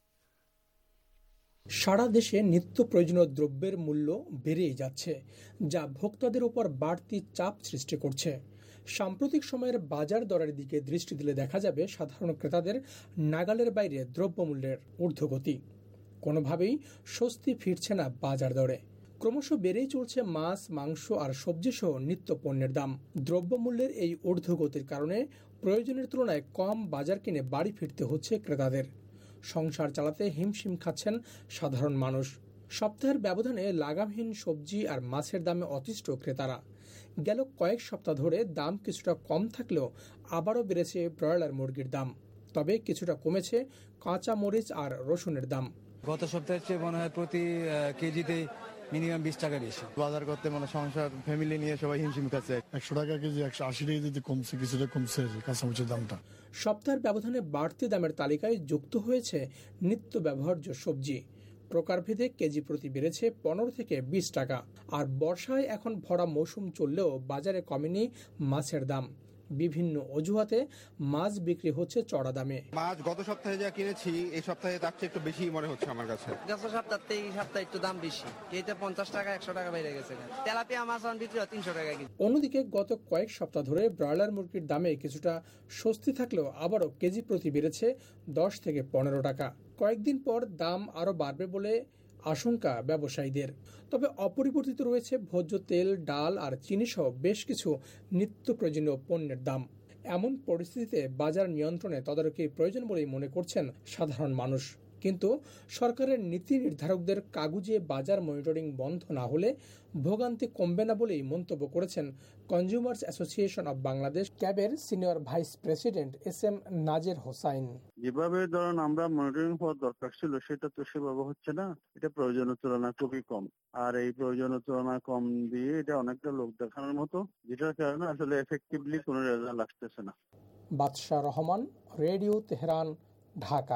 সারা দেশে নিত্য প্রয়োজনীয় দ্রব্যের মূল্য বেড়েই যাচ্ছে, যা ভোক্তাদের উপর বাড়তি চাপ সৃষ্টি করছে। সাম্প্রতিক সময়ের বাজার দরের দিকে দৃষ্টি দিলে দেখা যাবে সাধারণ ক্রেতাদের নাগালের বাইরে দ্রব্যমূল্যের ঊর্ধ্বগতি। কোনোভাবেই স্বস্তি ফিরছে না বাজার দরে। ক্রমশ বেড়েই চলছে মাছ, মাংস আর সবজি সহ নিত্য পণ্যের দাম। দ্রব্যমূল্যের এই ঊর্ধ্বগতির কারণে প্রয়োজনের তুলনায় কম বাজার কিনে বাড়ি ফিরতে হচ্ছে ক্রেতাদের। সংসার চালাতে হিমশিম খাচ্ছেন সাধারণ মানুষ। সপ্তাহের ব্যবধানে লাগামহীন সবজি আর মাছের দামে অতিষ্ঠ ক্রেতারা। গেল কয়েক সপ্তাহ ধরে দাম কিছুটা কম থাকলেও আবারও বেড়েছে ব্রয়লার মুরগির দাম। তবে কিছুটা কমেছে কাঁচা মরিচ আর রসুনের দাম। গত সপ্তাহের চেয়ে মনে হয় প্রতি কেজিতে মিনিমাম 20 টাকা বেশি। বাজার করতে মানে সংসার ফ্যামিলি নিয়ে সবাই হিমশিম খাচ্ছে। 100 টাকা কেজি, 180 টাকা যদি কমছে, কিছুটা কমছে কাঁচামরিচের দামটা। সপ্তাহের ব্যবধানে বাড়তি দামের তালিকায় যুক্ত হয়েছে নিত্য ব্যবহার্য সবজি। প্রকারভেদে কেজি প্রতি বেড়েছে 15 থেকে 20 টাকা। আর বর্ষায় এখন ভরা মৌসুম চললেও বাজারে কমেনি মাছের দাম। বিভিন্ন অজুহাতে মাছ বিক্রি হচ্ছে চড়া দামে। মাছ গত সপ্তাহে যা কিনেছি এই সপ্তাহে তার চেয়ে একটু বেশি মনে হচ্ছে আমার কাছে। গত সপ্তাহে এই সপ্তাহে একটু দাম বেশি, কেজিতে 50 টাকা 100 টাকা বেড়ে গেছে। তেলাপিয়া মাছ বিক্রি হয় 300 টাকা কেজি। অন্যদিকে গত কয়েক সপ্তাহ ধরে ব্রয়লার মুরগির দামে কিছুটা স্বস্তি থাকলেও আবারও কেজি প্রতি বেড়েছে 10 থেকে 15 টাকা। কয়েকদিন পর দাম আরও বাড়বে বলে আশঙ্কা ব্যবসায়ীদের। তবে অপরিবর্তিত রয়েছে ভোজ্য তেল, ডাল আর চিনি সহ বেশ কিছু নিত্য প্রয়োজনীয় পণ্যের দাম। এমন পরিস্থিতিতে বাজার নিয়ন্ত্রণে তদারকির প্রয়োজন বলেই মনে করছেন সাধারণ মানুষ। কিন্তু সরকারের নীতি নির্ধারকদের কাগুজে বাজার মনিটরিং বন্ধ না হলে ভোগান্তি কমবে না বলেই মন্তব্য করেছেন কনজিউমার্স অ্যাসোসিয়েশন অব বাংলাদেশ ক্যাবের senior vice president SM Nazer Hossain. যেভাবে ধরুন আমরা মনিটরিং হওয়ার দরকার ছিল সেটা তো সেভাবে হচ্ছে না। এটা প্রয়োজনের তুলনায় খুবই কম। আর এই প্রয়োজনের তুলনায় কম দিয়ে এটা অনেকটা লোক দেখানোর মতো, যেটার কারণে আসলে এফেক্টিভলি কোনো রেজাল্ট আসতেছে না। বাদশাহ রহমান, রেডিও তেহরান, ঢাকা।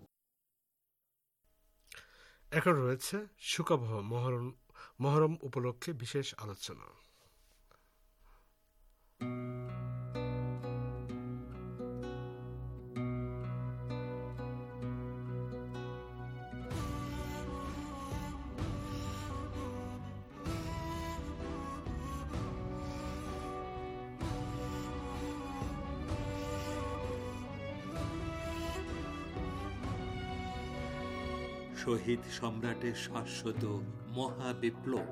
এখন রয়েছে শুকাবহ মহরম উপলক্ষে বিশেষ আলোচনা। শহীদ সম্রাটের শাশ্বত মহাবিপ্লব।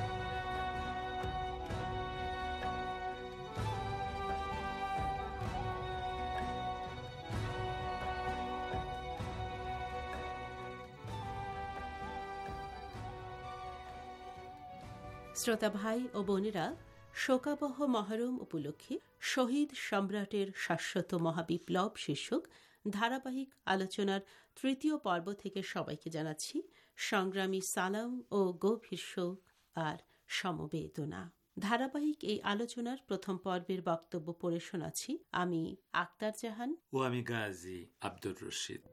শ্রোতা ভাই ও বোনেরা, শোকাবহ মহরম উপলক্ষে শহীদ সম্রাটের শাশ্বত মহাবিপ্লব শীর্ষক ধারাবাহিক আলোচনার তৃতীয় পর্ব থেকে সবাইকে জানাচ্ছি সংগ্রামী সালাম ও গভীর শোক আর সমবেদনা। ধারাবাহিক এই আলোচনার প্রথম পর্বের বক্তব্য পড়ে শোনাচ্ছি আমি আক্তার জাহান ও আমি গাজী আব্দুর রশিদ।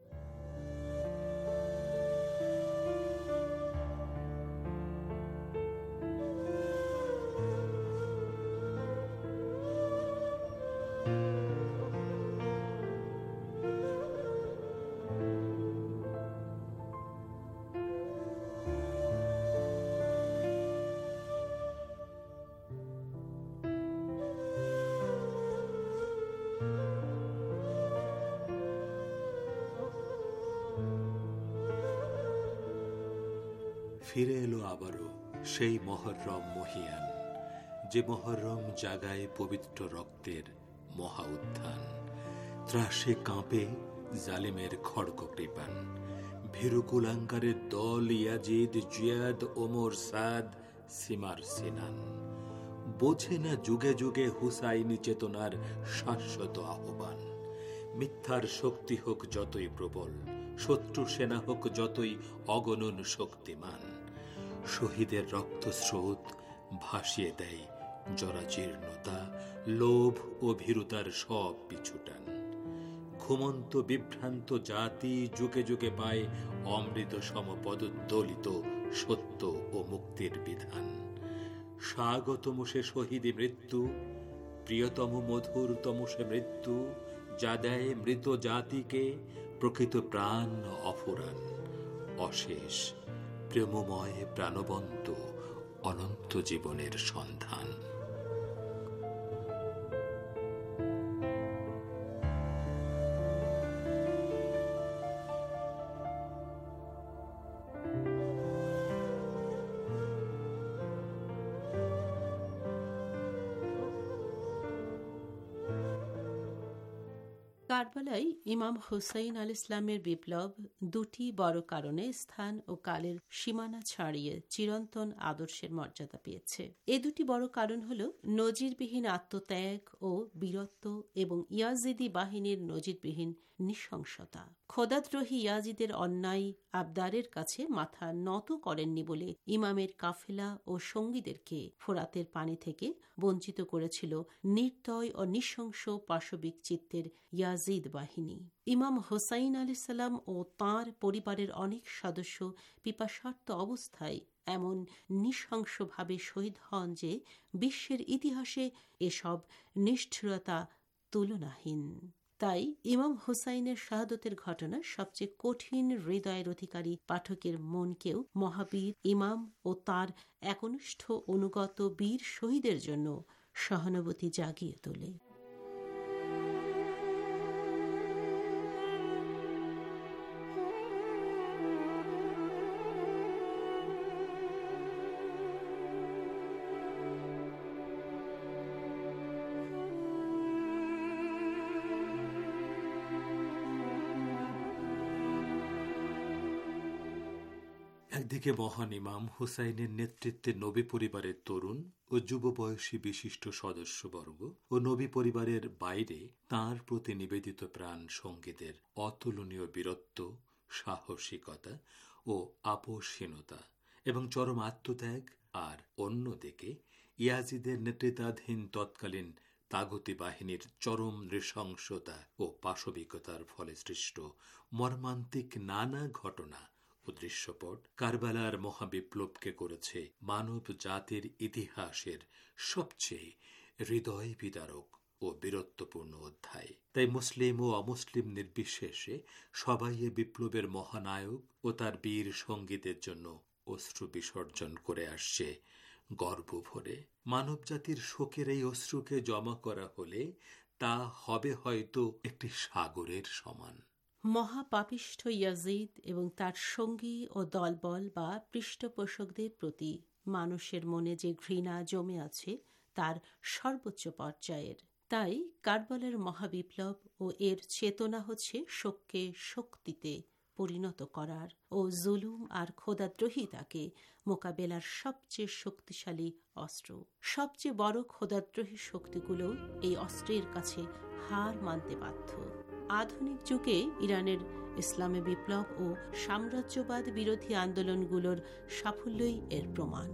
ফিরে এলো আবারও সেই মহরম মহিয়ান, যে মহরম জাগায় পবিত্র রক্তের মহা উত্থান। ত্রাসে কাঁপে জালিমের খড়গ কৃপান, ভীরু কুলাঙ্গারের দল Yazid, Ziyad, Umar, Saad, Shimr, Sinan. বোঝে না যুগে যুগে হুসাইনি চেতনার শাশ্বত আহ্বান। মিথ্যার শক্তি হোক যতই প্রবল, শত্রু সেনা হোক যতই অগণন শক্তিমান, শহীদের রক্তস্রোত ভাসিয়ে দেয় জরাজীর্ণতা, লোভ ও ভীরুতার সব পিছুটান। ঘুমন্ত বিভ্রান্ত জাতি যুগে যুগে পায় অমৃত সমপদোদ্দোলিত সত্য ও মুক্তির বিধান। স্বাগতম সে শহীদী মৃত্যু, প্রিয়তম মধুরতম সে মৃত্যু, যা দেয় মৃত জাতিকে প্রকৃত প্রাণ অফুরান। অশেষ প্রেমময় প্রাণবন্ত অনন্ত জীবনের সন্ধান। কারবালায় ইমাম হুসাইন আল ইসলামের বিপ্লব দুটি বড় কারণে স্থান ও কালের সীমানা ছাড়িয়ে চিরন্তন আদর্শের মর্যাদা পেয়েছে। এ দুটি বড় কারণ হল নজিরবিহীন আত্মত্যাগ ও বীরত্ব এবং ইয়াজিদি বাহিনীর নজিরবিহীন নৃশংসতা। খোদাদ্রোহী ইয়াজিদের অন্যায় আবদারের কাছে মাথা নত করেননি বলে ইমামের কাফেলা ও সঙ্গীদেরকে ফোরাতের পানি থেকে বঞ্চিত করেছিল নির্দয় ও নৃশংস পাশবিক চিত্তের ইয়াজিদ বাহিনী। ইমাম হোসাইন আলাইহিস সালাম ও তাঁর পরিবারের অনেক সদস্য পিপাসার্ত অবস্থায় এমন নৃশংসভাবে শহীদ হন যে বিশ্বের ইতিহাসে এসব নিষ্ঠুরতা তুলনাহীন। তাই ইমাম হুসাইনের শাহাদতের ঘটনা সবচেয়ে কঠিন হৃদয়ের অধিকারী পাঠকের মনকেও মহাবীর ইমাম ও তার একনিষ্ঠ অনুগত বীর শহীদের জন্য সহানুভূতি জাগিয়ে তোলে। একদিকে মহান ইমাম হুসাইনের নেতৃত্বে নবী পরিবারের তরুণ ও যুব বয়সী বিশিষ্ট সদস্যবর্গ ও নবী পরিবারের বাইরে তাঁর প্রতি নিবেদিত প্রাণ সঙ্গীদের অতুলনীয় বীরত্ব, সাহসিকতা ও আপোষহীনতা এবং চরম আত্মত্যাগ, আর অন্যদিকে ইয়াজিদের নেতৃত্বাধীন তৎকালীন তাগুতি বাহিনীর চরম নৃশংসতা ও পাশবিকতার ফলে সৃষ্ট মর্মান্তিক নানা ঘটনা ও দৃশ্যপট কারবালার মহাবিপ্লবকে করেছে মানব জাতির ইতিহাসের সবচেয়ে হৃদয় বিদারক ও বীরত্বপূর্ণ অধ্যায়। তাই মুসলিম ও অমুসলিম নির্বিশেষে সবাই এ বিপ্লবের মহানায়ক ও তার বীর সঙ্গীদের জন্য অশ্রু বিসর্জন করে আসছে গর্ব ভরে। মানব জাতির শোকের এই অশ্রুকে জমা করা হলে তা হবে হয়তো একটি সাগরের সমান। মহাপাপিষ্ঠ ইয়াজিদ এবং তার সঙ্গী ও দলবল বা পৃষ্ঠপোষকদের প্রতি মানুষের মনে যে ঘৃণা জমে আছে তার সর্বোচ্চ পর্যায়ের। তাই কারবালার মহাবিপ্লব ও এর চেতনা হচ্ছে শোককে শক্তিতে পরিণত করার ও জুলুম আর খোদাদ্রোহিতাকে মোকাবেলার সবচেয়ে শক্তিশালী অস্ত্র। সবচেয়ে বড় খোদাদ্রোহী শক্তিগুলো এই অস্ত্রের কাছে হার মানতে বাধ্য। আধুনিক যুগে ইরানের ইসলামী বিপ্লব ও সাম্রাজ্যবাদ বিরোধী আন্দোলনগুলোর সাফল্যই এর প্রমাণ।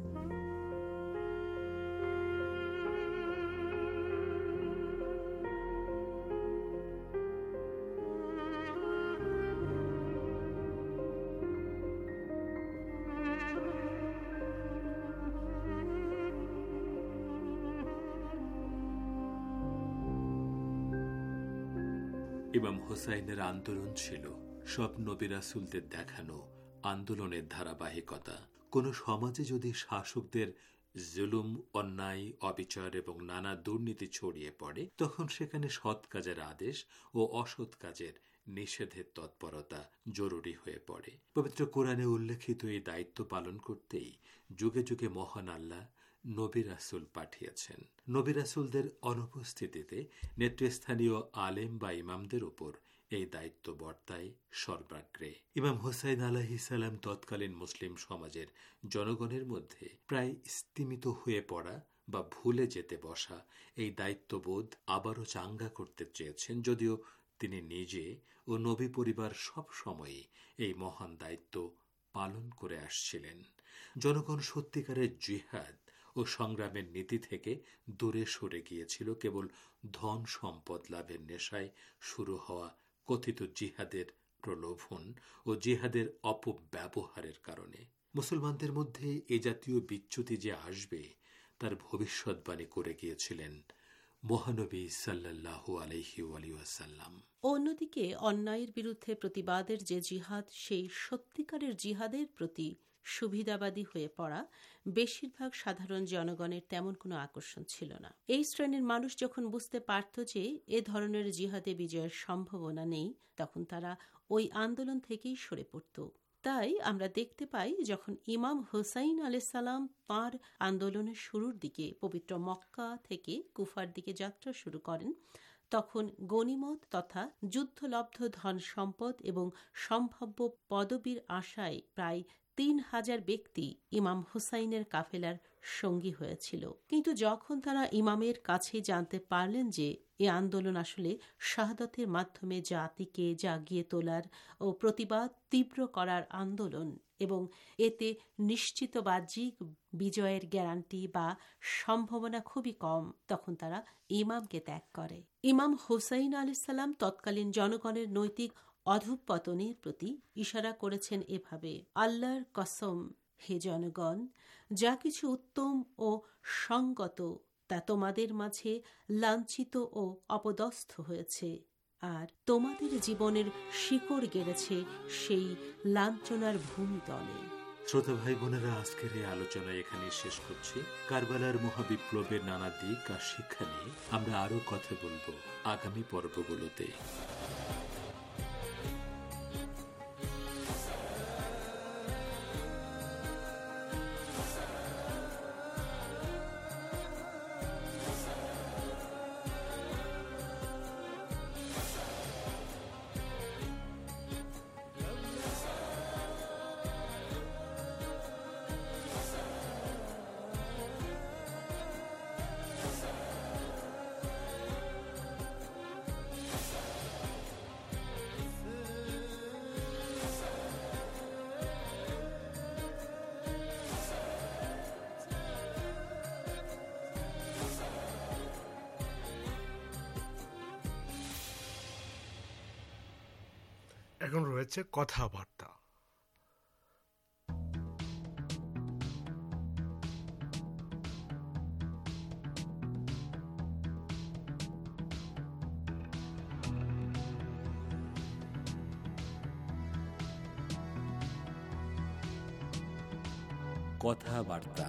ইমাম হোসাইনের আন্দোলন ছিল সব নবী রাসূলদের দেখানো আন্দোলনের ধারাবাহিকতা। কোন সমাজে যদি শাসকদের জুলুম, অন্যায়, অবিচার এবং নানা দুর্নীতি ছড়িয়ে পড়ে, তখন সেখানে সৎ কাজের আদেশ ও অসৎ কাজের নিষেধের তৎপরতা জরুরি হয়ে পড়ে। পবিত্র কোরআনে উল্লেখিত এই দায়িত্ব পালন করতেই যুগে যুগে মহান আল্লাহ নবী রাসূল পাঠিয়েছেন। নবী রাসূলদের অনুপস্থিতিতে নেতৃস্থানীয় আলেম বা ইমামদের উপর এই দায়িত্ব বর্তায় সর্বাগ্রে। ইমাম হোসাইন আলাইহিস সালাম তৎকালীন মুসলিম সমাজের জনগণের মধ্যে প্রায় স্তিমিত হয়ে পড়া বা ভুলে যেতে বসা এই দায়িত্ববোধ আবারও চাঙ্গা করতে চেয়েছেন, যদিও তিনি নিজে ও নবী পরিবার সব সময়ই এই মহান দায়িত্ব পালন করে আসছিলেন। জনগণ সত্যিকারের জিহাদ ও সংগ্রামের নীতি থেকে দূরে সরে গিয়েছিল কেবল ধন সম্পদ লাভের নেশায় শুরু হওয়া কথিত জিহাদের প্রলোভন ও জিহাদের অপব্যবহারের কারণে। মুসলমানদের মধ্যে এ জাতীয় বিচ্যুতি যে আসবে তার ভবিষ্যৎবাণী করে গিয়েছিলেন মহানবী সাল্লাল্লাহু আলাইহি ওয়াসাল্লাম। অন্যদিকে অন্যায়ের বিরুদ্ধে প্রতিবাদের যে জিহাদ, সেই সত্যিকারের জিহাদের প্রতি সুবিধাবাদী হয়ে পড়া বেশিরভাগ সাধারণ জনগণের তেমন কোনো আকর্ষণ ছিল না। এই শ্রেণীর মানুষ যখন বুঝতে পারত যে এ ধরনের জিহাদে বিজয়ের সম্ভাবনা নেই, তখন তারা ওই আন্দোলন থেকেই সরে পড়ত। তাই আমরা দেখতে পাই, যখন ইমাম হুসাইন আলাইহিস সালাম তাঁর আন্দোলনের শুরুর দিকে পবিত্র মক্কা থেকে কুফার দিকে যাত্রা শুরু করেন, তখন গনিমত তথা যুদ্ধলব্ধ ধন সম্পদ এবং সম্ভাব্য পদবীর আশায় প্রায় ৩,০০০ ব্যক্তি ইমাম হুসাইনের কাফেলার সঙ্গী হয়েছিল। কিন্তু যখন তারা ইমামের কাছে জানতে পারলেন যে এ আন্দোলন আসলে শাহাদাতের মাধ্যমে জাতিকে জাগিয়ে তোলার ও প্রতিবাদ তীব্র করার আন্দোলন এবং এতে নিশ্চিত বাহ্যিক বিজয়ের গ্যারান্টি বা সম্ভাবনা খুবই কম, তখন তারা ইমামকে ত্যাগ করে। ইমাম হুসাইন আলাইহিস সালাম তৎকালীন জনগণের নৈতিক অধঃপতনের প্রতি ইশারা করেছেন এভাবে: আল্লাহর কসম, হে জনগণ, যা কিছু উত্তম ও সঙ্গত তা তোমাদের মাঝে লাঞ্ছিত ও অপদস্থ হয়েছে, আর তোমাদের জীবনের শিকড় গেড়েছে সেই লাঞ্ছনার ভূমিতলে। শ্রোতা ভাই বোনেরা, আজকের এই আলোচনা এখানে শেষ করছি। কারবালার মহাবিপ্লবের নানা দিক আর শিক্ষা নিয়ে আমরা আরো কথা বলবো আগামী পর্বগুলোতে। এখন রয়েছে কথাবার্তা। কথাবার্তা।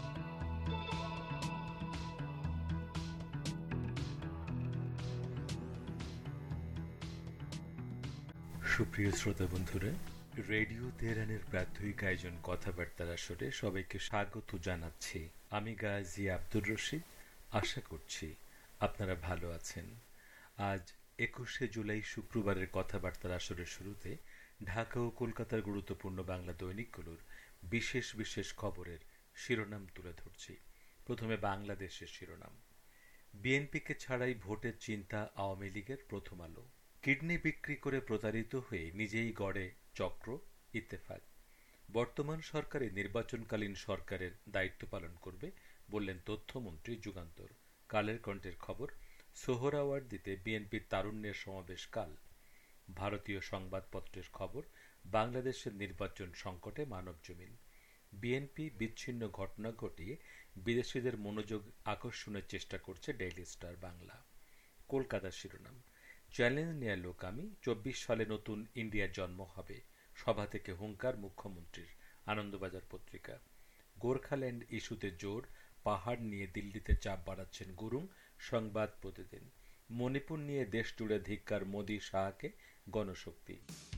সুপ্রিয় শ্রোতা বন্ধুরা, রেডিও তেহরানের প্রাত্যহিক আয়োজন কথাবার্তার আসরে সবাইকে স্বাগত জানাচ্ছি। আমি গাজী আব্দুর রশিদ। আশা করছি আপনারা ভালো আছেন। আজ ২১শে জুলাই শুক্রবারের কথাবার্তার আসরের শুরুতে ঢাকা ও কলকাতার গুরুত্বপূর্ণ বাংলা দৈনিকগুলোর বিশেষ বিশেষ খবরের শিরোনাম তুলে ধরছি। প্রথমে বাংলাদেশের শিরোনাম: বিএনপিকে ছাড়াই ভোটের চিন্তা আওয়ামী লীগের, প্রথম আলো। কিডনি বিক্রি করে প্রতারিত হয়ে নিজেই গড়ে চক্র, ইত্তেফাক। বর্তমান সরকারে নির্বাচনকালীন সরকারের দায়িত্ব পালন করবে বললেন তথ্যমন্ত্রী, যুগান্তর। কালের কণ্ঠের খবর: সোহরাওয়ার্দীতে বিএনপির তারুণ্যের সমাবেশ কাল। ভারতীয় সংবাদপত্রের খবর: বাংলাদেশের নির্বাচন সংকটে মানবজমিন। বিএনপি বিচ্ছিন্ন ঘটনা ঘটিয়ে বিদেশিদের মনোযোগ আকর্ষণের চেষ্টা করছে ডেইলি স্টার বাংলা। কলকাতা শিরোনাম: চ্যালেঞ্জ নেয়া লোক আমি, ২৪ সালে নতুন ইন্ডিয়ার জন্ম হবে। সভা থেকে হুঙ্কার মুখ্যমন্ত্রীর। আনন্দবাজার পত্রিকা: গোর্খাল্যান্ড ইস্যুতে জোর, পাহাড় নিয়ে দিল্লিতে চাপ বাড়াচ্ছেন গুরুং। সংবাদ প্রতিদিন: মণিপুর নিয়ে দেশ জুড়ে ধিক্কার মোদি শাহকে, গণশক্তি।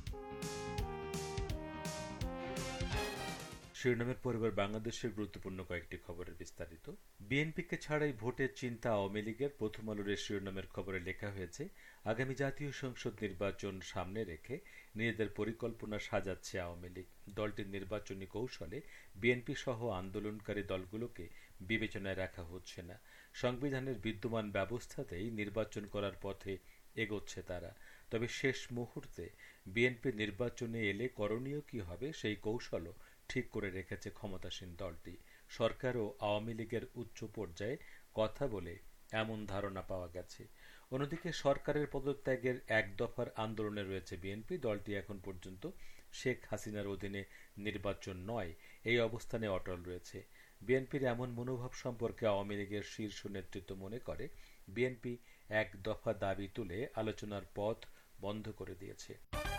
শিরোনামের পরিবার বাংলাদেশের গুরুত্বপূর্ণ কয়েকটি খবরের বিস্তারিত। বিএনপিকে ছাড়াই ভোটের চিন্তা আওয়ামী লীগের, প্রথম আলোর শিরোনামের খবরে লেখা হয়েছে, আগামী জাতীয় সংসদ নির্বাচন সামনে রেখে নিজেদের পরিকল্পনা সাজাচ্ছে আওয়ামী লীগ। দলটির নির্বাচনী কৌশলে বিএনপি সহ আন্দোলনকারী দলগুলোকে বিবেচনায় রাখা হচ্ছে না। সংবিধানের বিদ্যমান ব্যবস্থাতেই নির্বাচন করার পথে এগোচ্ছে তারা। তবে শেষ মুহূর্তে বিএনপি নির্বাচনে এলে করণীয় কি হবে সেই কৌশলও ঠিক করে রেখেছে ক্ষমতাসীন দলটি। সরকার ও আওয়ামী লীগের উচ্চ পর্যায়ে কথা বলে এমন ধারণা পাওয়া গেছে। অন্যদিকে সরকারের পদত্যাগের এক দফার আন্দোলনে রয়েছে বিএনপি। দলটি এখন পর্যন্ত শেখ হাসিনার অধীনে নির্বাচন নয় এই অবস্থানে অটল রয়েছে। বিএনপির এমন মনোভাব সম্পর্কে আওয়ামী লীগের শীর্ষ নেতৃত্ব মনে করে বিএনপি এক দফা দাবি তুলে আলোচনার পথ বন্ধ করে দিয়েছে।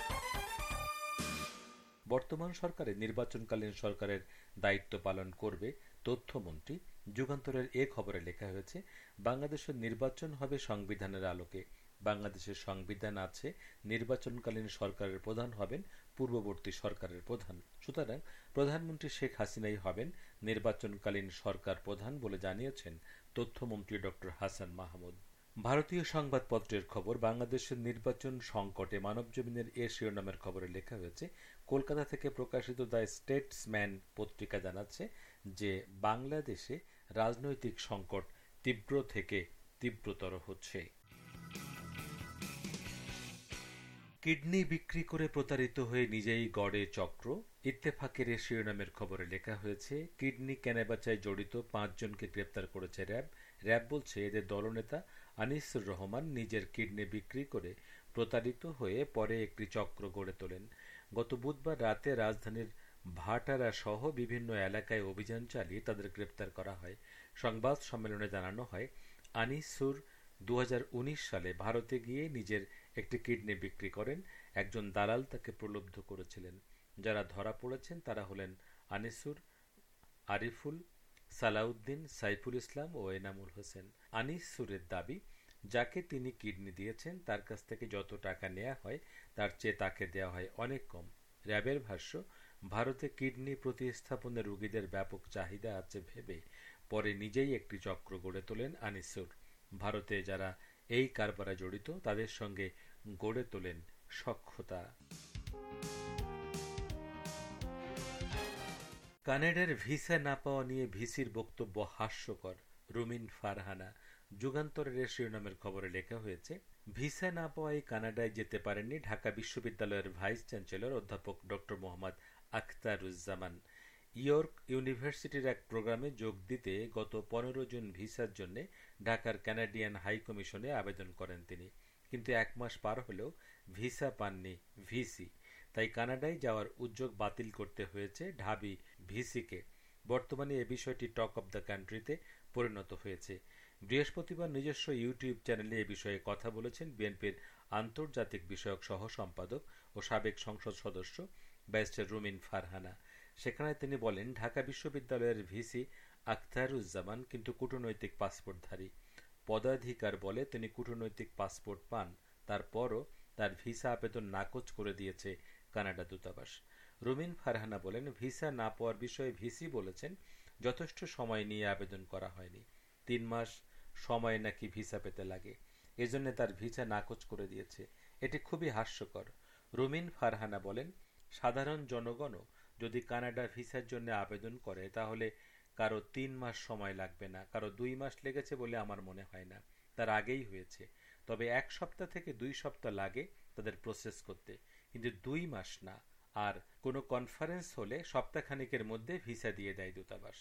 বর্তমান সরকারে নির্বাচনকালীন সরকারের দায়িত্ব পালন করবে তথ্যমন্ত্রী। যুগান্তরের এ খবরে লেখা হয়েছে, বাংলাদেশের নির্বাচন হবে সংবিধানের আলোকে। বাংলাদেশের সংবিধান আছে, নির্বাচনকালীন সরকারের প্রধান হবেন পূর্ববর্তী সরকারের প্রধান। সুতরাং প্রধানমন্ত্রী শেখ হাসিনাই হবেন নির্বাচনকালীন সরকার প্রধান বলে জানিয়েছেন তথ্যমন্ত্রী ডক্টর হাসান মাহমুদ। ভারতীয় সংবাদপত্রের খবর, বাংলাদেশের নির্বাচন সংকটে মানবজমিনের এ শিরোনামের খবরে লেখা হয়েছে, কলকাতা থেকে প্রকাশিত দ্য স্টেটসম্যান পত্রিকা জানাচ্ছে যে বাংলাদেশে রাজনৈতিক সংকট তীব্র থেকে তীব্রতর হচ্ছে। কিডনি বিক্রি করে প্রতারিত হয়ে নিজেই গড়ে চক্র। ইত্তেফাকের এ শিরোনামের খবরে লেখা হয়েছে, কিডনি কেনাবেচায় জড়িত 5 জনকে গ্রেপ্তার করেছে র্যাব। র্যাব বলছে এদের দলনেতা আনিসুর রহমান নিজের কিডনি বিক্রি করে প্রতারিত হয়ে পরে একটি চক্র গড়ে তোলেন। গত বুধবার রাতে রাজধানীর ভাটারা সহ বিভিন্ন এলাকায় অভিযান চালিয়ে তাদের গ্রেপ্তার করা হয়। সংবাদ সম্মেলনে জানানো হয়, আনিসুর 2019 সালে ভারতে গিয়ে নিজের একটি কিডনি বিক্রি করেন। একজন দালাল তাকে প্রলুব্ধ করেছিলেন। যারা ধরা পড়েছেন তারা হলেন আনিসুর, আরিফুল, সালাউদ্দিন, সাইফুল ইসলাম ও এনামুল হোসেন। আনিসুরের দাবি, যাকে তিনি কিডনি দিয়েছেন তার কাছ থেকে যত টাকা নেওয়া হয় তার চেয়ে তাকে দেওয়া হয় অনেক কম। র্যাবের ভাষ্য, ভারতে কিডনি প্রতিস্থাপনের রোগীদের ব্যাপক চাহিদা আছে ভেবে পরে নিজেই একটি চক্র গড়ে তোলেন আনিসুর। ভারতে যারা এই কারবারে জড়িত তাদের সঙ্গে গড়ে তোলেন সখ্যতা। কানাডার ভিসা না পাওয়া নিয়ে ভিসির বক্তব্য হাস্যকর। রুমিন ফারহানা। যুগান্তরের শিরোনামের খবরে লেখা হয়েছে, ভিসা না পাওয়ায় কানাডায় যেতে পারেননি ঢাকা বিশ্ববিদ্যালয়ের ভাইস চ্যান্সেলর অধ্যাপক ডক্টর মোহাম্মদ আখতারুজ্জামান। ইয়র্ক ইউনিভার্সিটির এক প্রোগ্রামে যোগ দিতে গত 15 জুন ভিসার জন্য ঢাকার কানাডিয়ান হাই কমিশনে আবেদন করেন তিনি, কিন্তু 1 মাস পার হলেও ভিসা পাননি ভিসি। তাই কানাডায় যাওয়ার উদ্যোগ বাতিল করতে হয়েছে ঢাবি ভিসিকে। বর্তমানে এ বিষয়টি টক অব দ্য কান্ট্রিতে পরিণত হয়েছে। বৃহস্পতিবার নিজস্ব ইউটিউব চ্যানেলে এ বিষয়ে কথা বলেছেন বিএনপির আন্তর্জাতিক বিষয়ক সহ সম্পাদক ও সাবেক সংসদ সদস্য ব্যারিস্টার রুমিন ফারহানা। সেখানে তিনি বলেন, ঢাকা বিশ্ববিদ্যালয়ের ভিসি আখতারুজ্জামান কিন্তু কূটনৈতিক পাসপোর্টধারী। পদাধিকার বলে তিনি কূটনৈতিক পাসপোর্ট পান, তারপরও তার ভিসা আবেদন নাকচ করে দিয়েছে কানাডা দূতাবাস। রুমিন ফারহানা বলেন, ভিসা না পাওয়ার বিষয়ে ভিসি বলেছেন যথেষ্ট সময় নিয়ে আবেদন করা হয়নি। 3 মাস সময় নাকি ভিসা পেতে লাগে, এজন্য তার ভিসা নাকচ করে দিয়েছে। এটি খুবই হাস্যকর। রুমিন ফারহানা বলেন, সাধারণ জনগণও যদি কানাডা ভিসার জন্য আবেদন করে তাহলে কারো 3 মাস সময় লাগবে না, কারো 2 মাস লেগেছে বলে আমার মনে হয় না, তার আগেই হয়েছে। তবে 1 সপ্তাহ থেকে 2 সপ্তাহ লাগে তাদের প্রসেস করতে, কিন্তু 2 মাস না। আর কোনো কনফারেন্স হলে সপ্তাহখানেকের মধ্যে ভিসা দিয়ে দেয় দূতাবাস।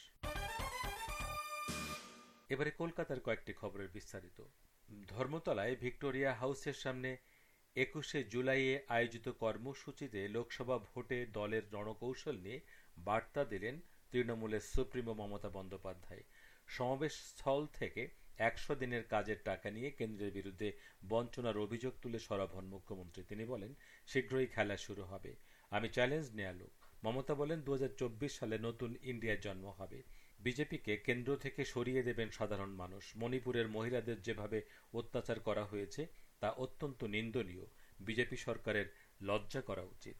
এবারে কলকাতার কয়েকটি খবরের বিস্তারিত। ধর্মতলায় ভিক্টোরিয়া হাউসের সামনে 21শে জুলাইয়ে আয়োজিত কর্মসূচিতে লোকসভা ভোটে দলের রণকৌশল নিয়ে বার্তা দিলেন তৃণমূলের সুপ্রিমো মমতা বন্দ্যোপাধ্যায়। সমাবেশ স্থল থেকে 100 দিনের কাজের টাকা নিয়ে কেন্দ্রের বিরুদ্ধে বঞ্চনার অভিযোগ তুলে সরব হন মুখ্যমন্ত্রী। তিনি বলেন, শীঘ্রই খেলা শুরু হবে, আমি চ্যালেঞ্জ নেয়া লোক। মমতা বলেন, 2024 সালে নতুন ইন্ডিয়ার জন্ম হবে। বিজেপিকে কেন্দ্র থেকে সরিয়ে দেবেন সাধারণ মানুষ। মণিপুরের মহিলাদের যেভাবে অত্যাচার করা হয়েছে তা অত্যন্ত নিন্দনীয়। বিজেপি সরকারের লজ্জা করা উচিত।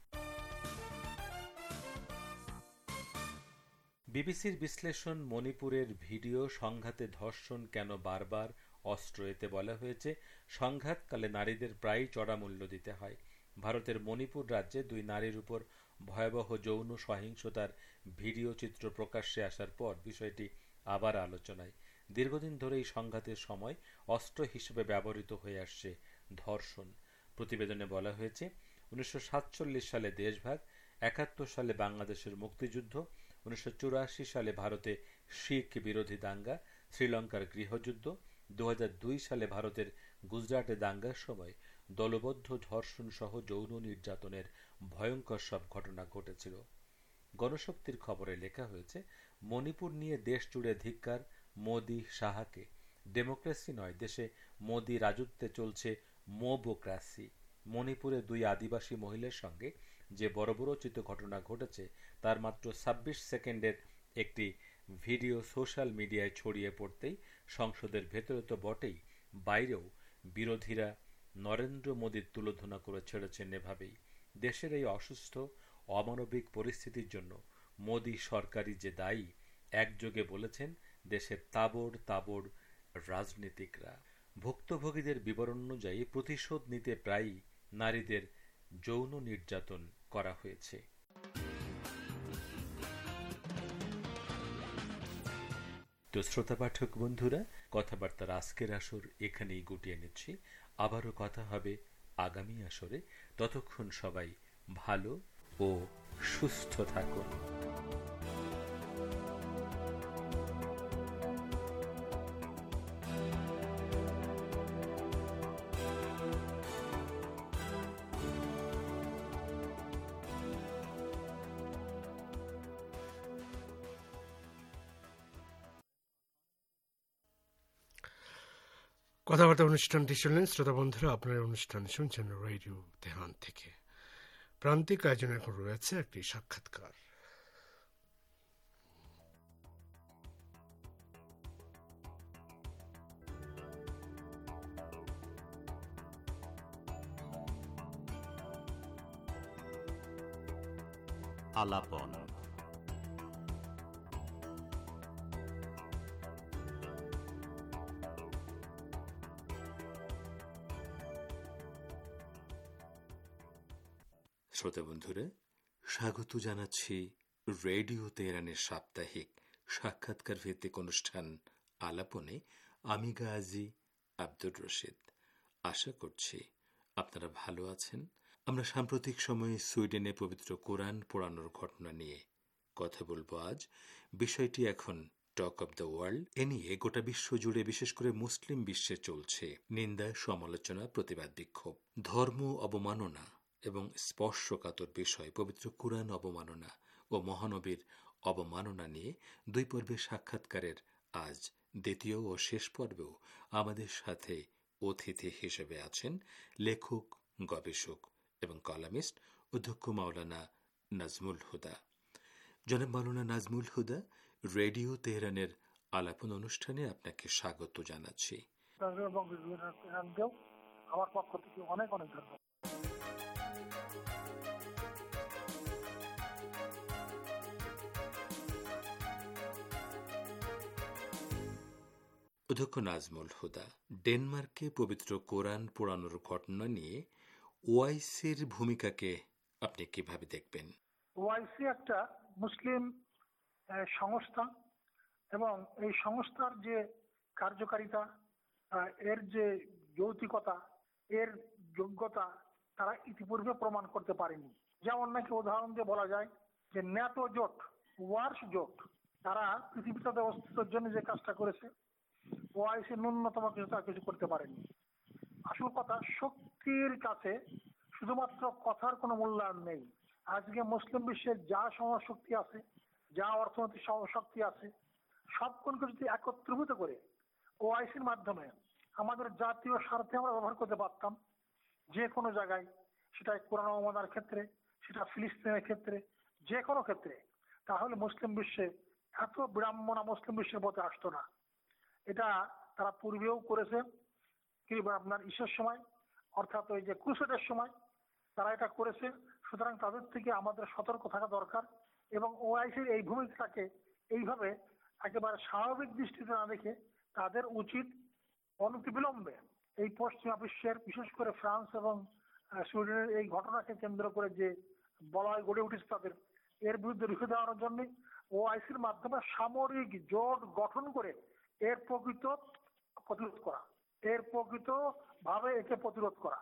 বিবিসির বিশ্লেষণ, মণিপুরের ভিডিও সংঘাতে ধর্ষণ কেন বারবার অস্ত্র। এতে বলা হয়েছে, সংঘাতকালে নারীদের প্রায়ই চড়া মূল্য দিতে হয়। ভারতের মণিপুর রাজ্যে 2 নারীর উপর ভয়াবহ যৌন সহিংসতার ভিডিও চিত্র প্রকাশ্যে আসার পর বিষয়টি আবার আলোচনায়। দীর্ঘদিন ধরে এই সংঘাতের সময় অস্ত্র হিসেবে ব্যবহৃত হয়ে আসছে ধর্ষণ। প্রতিবেদনে বলা হয়েছে, 1947 সালে দেশভাগ, 71 সালে বাংলাদেশের মুক্তিযুদ্ধ, 1984 সালে ভারতে শিখ বিরোধী দাঙ্গা, শ্রীলঙ্কার গৃহযুদ্ধ, 2002 সালে ভারতের গুজরাটে দাঙ্গার সময় দলবদ্ধ ধর্ষণ সহ যৌন নির্যাতনের ভয়ঙ্কর সব ঘটনা ঘটেছিল। গণশক্তির খবরে লেখা হয়েছে, মণিপুর নিয়ে দেশ জুড়ে ধিক্কার মোদি সাহাকে। ডেমোক্রেসি নয়, দেশে মোদি রাজত্বে চলছে মোবোক্রাসি। মণিপুরে 2 আদিবাসী মহিলার সঙ্গে যে বর্বরোচিত ঘটনা ঘটেছে তার মাত্র 26 সেকেন্ডের একটি ভিডিও সোশ্যাল মিডিয়ায় ছড়িয়ে পড়তেই সংসদের ভেতরে তো বটেই, বাইরেও বিরোধীরা নরেন্দ্র মোদীর তুলোধনা করে ছেড়েছেন এভাবেই। দেশের এই অসুস্থ অমানবিক পরিস্থিতির জন্য মোদী সরকারই যে দায়ী একযোগে বলেছেন দেশের তাবড় তাবড় রাজনীতিকরা। ভুক্তভোগীদের বিবরণ অনুযায়ী প্রতিশোধ নিতে প্রায়ই নারীদের যৌন নির্যাতন করা হয়েছে। তো শ্রোতা পাঠক বন্ধুরা, কথাবার্তার আজকের আসর এখানেই গুটিয়ে নিচ্ছি। আবারও কথা হবে আগামী আসরে। ততক্ষণ সবাই ভালো ও সুস্থ থাকুন। কথাবার্তা অনুষ্ঠানটি শুনলেন শ্রোতা বন্ধুরা। আপনার অনুষ্ঠান শুনছেন রেডিও তেহরান থেকে। প্রান্তিক আয়োজনে এখন রয়েছে একটি সাক্ষাৎকার। আলাপন। শ্রোতা বন্ধুরা, স্বাগত জানাচ্ছি রেডিও তেহরানের সাপ্তাহিক সাক্ষাৎকার ভিত্তিক অনুষ্ঠান আলাপনে। আমি গাজী আব্দুর রশিদ। আশা করছি আপনারা ভালো আছেন। আমরা সাম্প্রতিক সময়ে সুইডেনে পবিত্র কোরআন পোড়ানোর ঘটনা নিয়ে কথা বলবো আজ। বিষয়টি এখন টক অব দ্য ওয়ার্ল্ড। এ নিয়ে গোটা বিশ্ব জুড়ে, বিশেষ করে মুসলিম বিশ্বে চলছে নিন্দা, সমালোচনা, প্রতিবাদ, বিক্ষোভ। ধর্ম অবমাননা এবং স্পর্শকাতর বিষয় পবিত্র কুরআন অবমাননা ও মহানবীর অবমাননা নিয়ে 2 পর্বের সাক্ষাৎকারের আজ দ্বিতীয় ও শেষ পর্বেও আমাদের সাথে অতিথি হিসেবে আছেন লেখক, গবেষক এবং কলামিস্ট অধ্যক্ষ মাওলানা নাজমুল হুদা। জনাব মাওলানা নাজমুল হুদা, রেডিও তেহরানের আলাপন অনুষ্ঠানে আপনাকে স্বাগত জানাচ্ছি। আমার পক্ষ থেকে অনেক অনেক ধন্যবাদ। অধ্যক্ষ নাজমুল হুদা, ডেনমার্কে পবিত্র কোরআন পোড়ানোর ঘটনা নিয়ে ওআইসির ভূমিকাকে আপনি কিভাবে দেখবেন? ওআইসি একটা মুসলিম সংস্থা এবং এই সংস্থার যে কার্যকারিতা, এর যে যৌক্তিকতা, এর যোগ্যতা তারা ইতিপূর্বে প্রমাণ করতে পারেনি। যেমন নাকি উদাহরণ দিয়ে বলা যায় যে ন্যাটো জোট, ওয়ার্স জোট, তারা পৃথিবীতে অস্তিত্বের জন্য যে কাজটা করেছে, ওআইসি ন্যূনতম কিছু করতে পারেনি। আসল কথা, শক্তির কাছে শুধুমাত্র কথার কোনো মূল্যায়ন নেই। আজকে মুসলিম বিশ্বের যা সমাজশক্তি আছে, যা অর্থনৈতিক শক্তি আছে, সবগুলোকে যদি একত্রীভূত করে ওআইসির মাধ্যমে আমাদের জাতীয় স্বার্থে আমরা ব্যবহার করতে পারতাম, যে কোনো জায়গায়, সেটা কোরআন অবমাননার ক্ষেত্রে, সেটা ফিলিস্তিনের ক্ষেত্রে, যে কোনো ক্ষেত্রে, তাহলে মুসলিম বিশ্বে এত বিড়ম্বনা মুসলিম বিশ্বের পথে আসতো না। এটা তারা পূর্বেও করেছে, কি আপনার ইসের সময়, অর্থাৎ ওই যে ক্রুসেডের সময় তারা এটা করেছে। সুতরাং তাদের থেকে আমাদের সতর্ক থাকা দরকার এবং ওআইসির এই ভূমিকাটাকে এইভাবে একেবারে স্বাভাবিক দৃষ্টিতে না দেখে তাদের উচিত অনতিবিলম্বে এই পশ্চিমা বিশ্বের, বিশেষ করে ফ্রান্স এবং সুইডেনের এই ঘটনাকে কেন্দ্র করে যে বলয় গড়ে উঠেছে তাদের, এর বিরুদ্ধে রুখে দেওয়ার জন্য ওআইসির মাধ্যমে সামরিক জোট গঠন করে এর প্রকৃত প্রতিরোধ করা, এর প্রকৃত ভাবে একে প্রতিরোধ করা।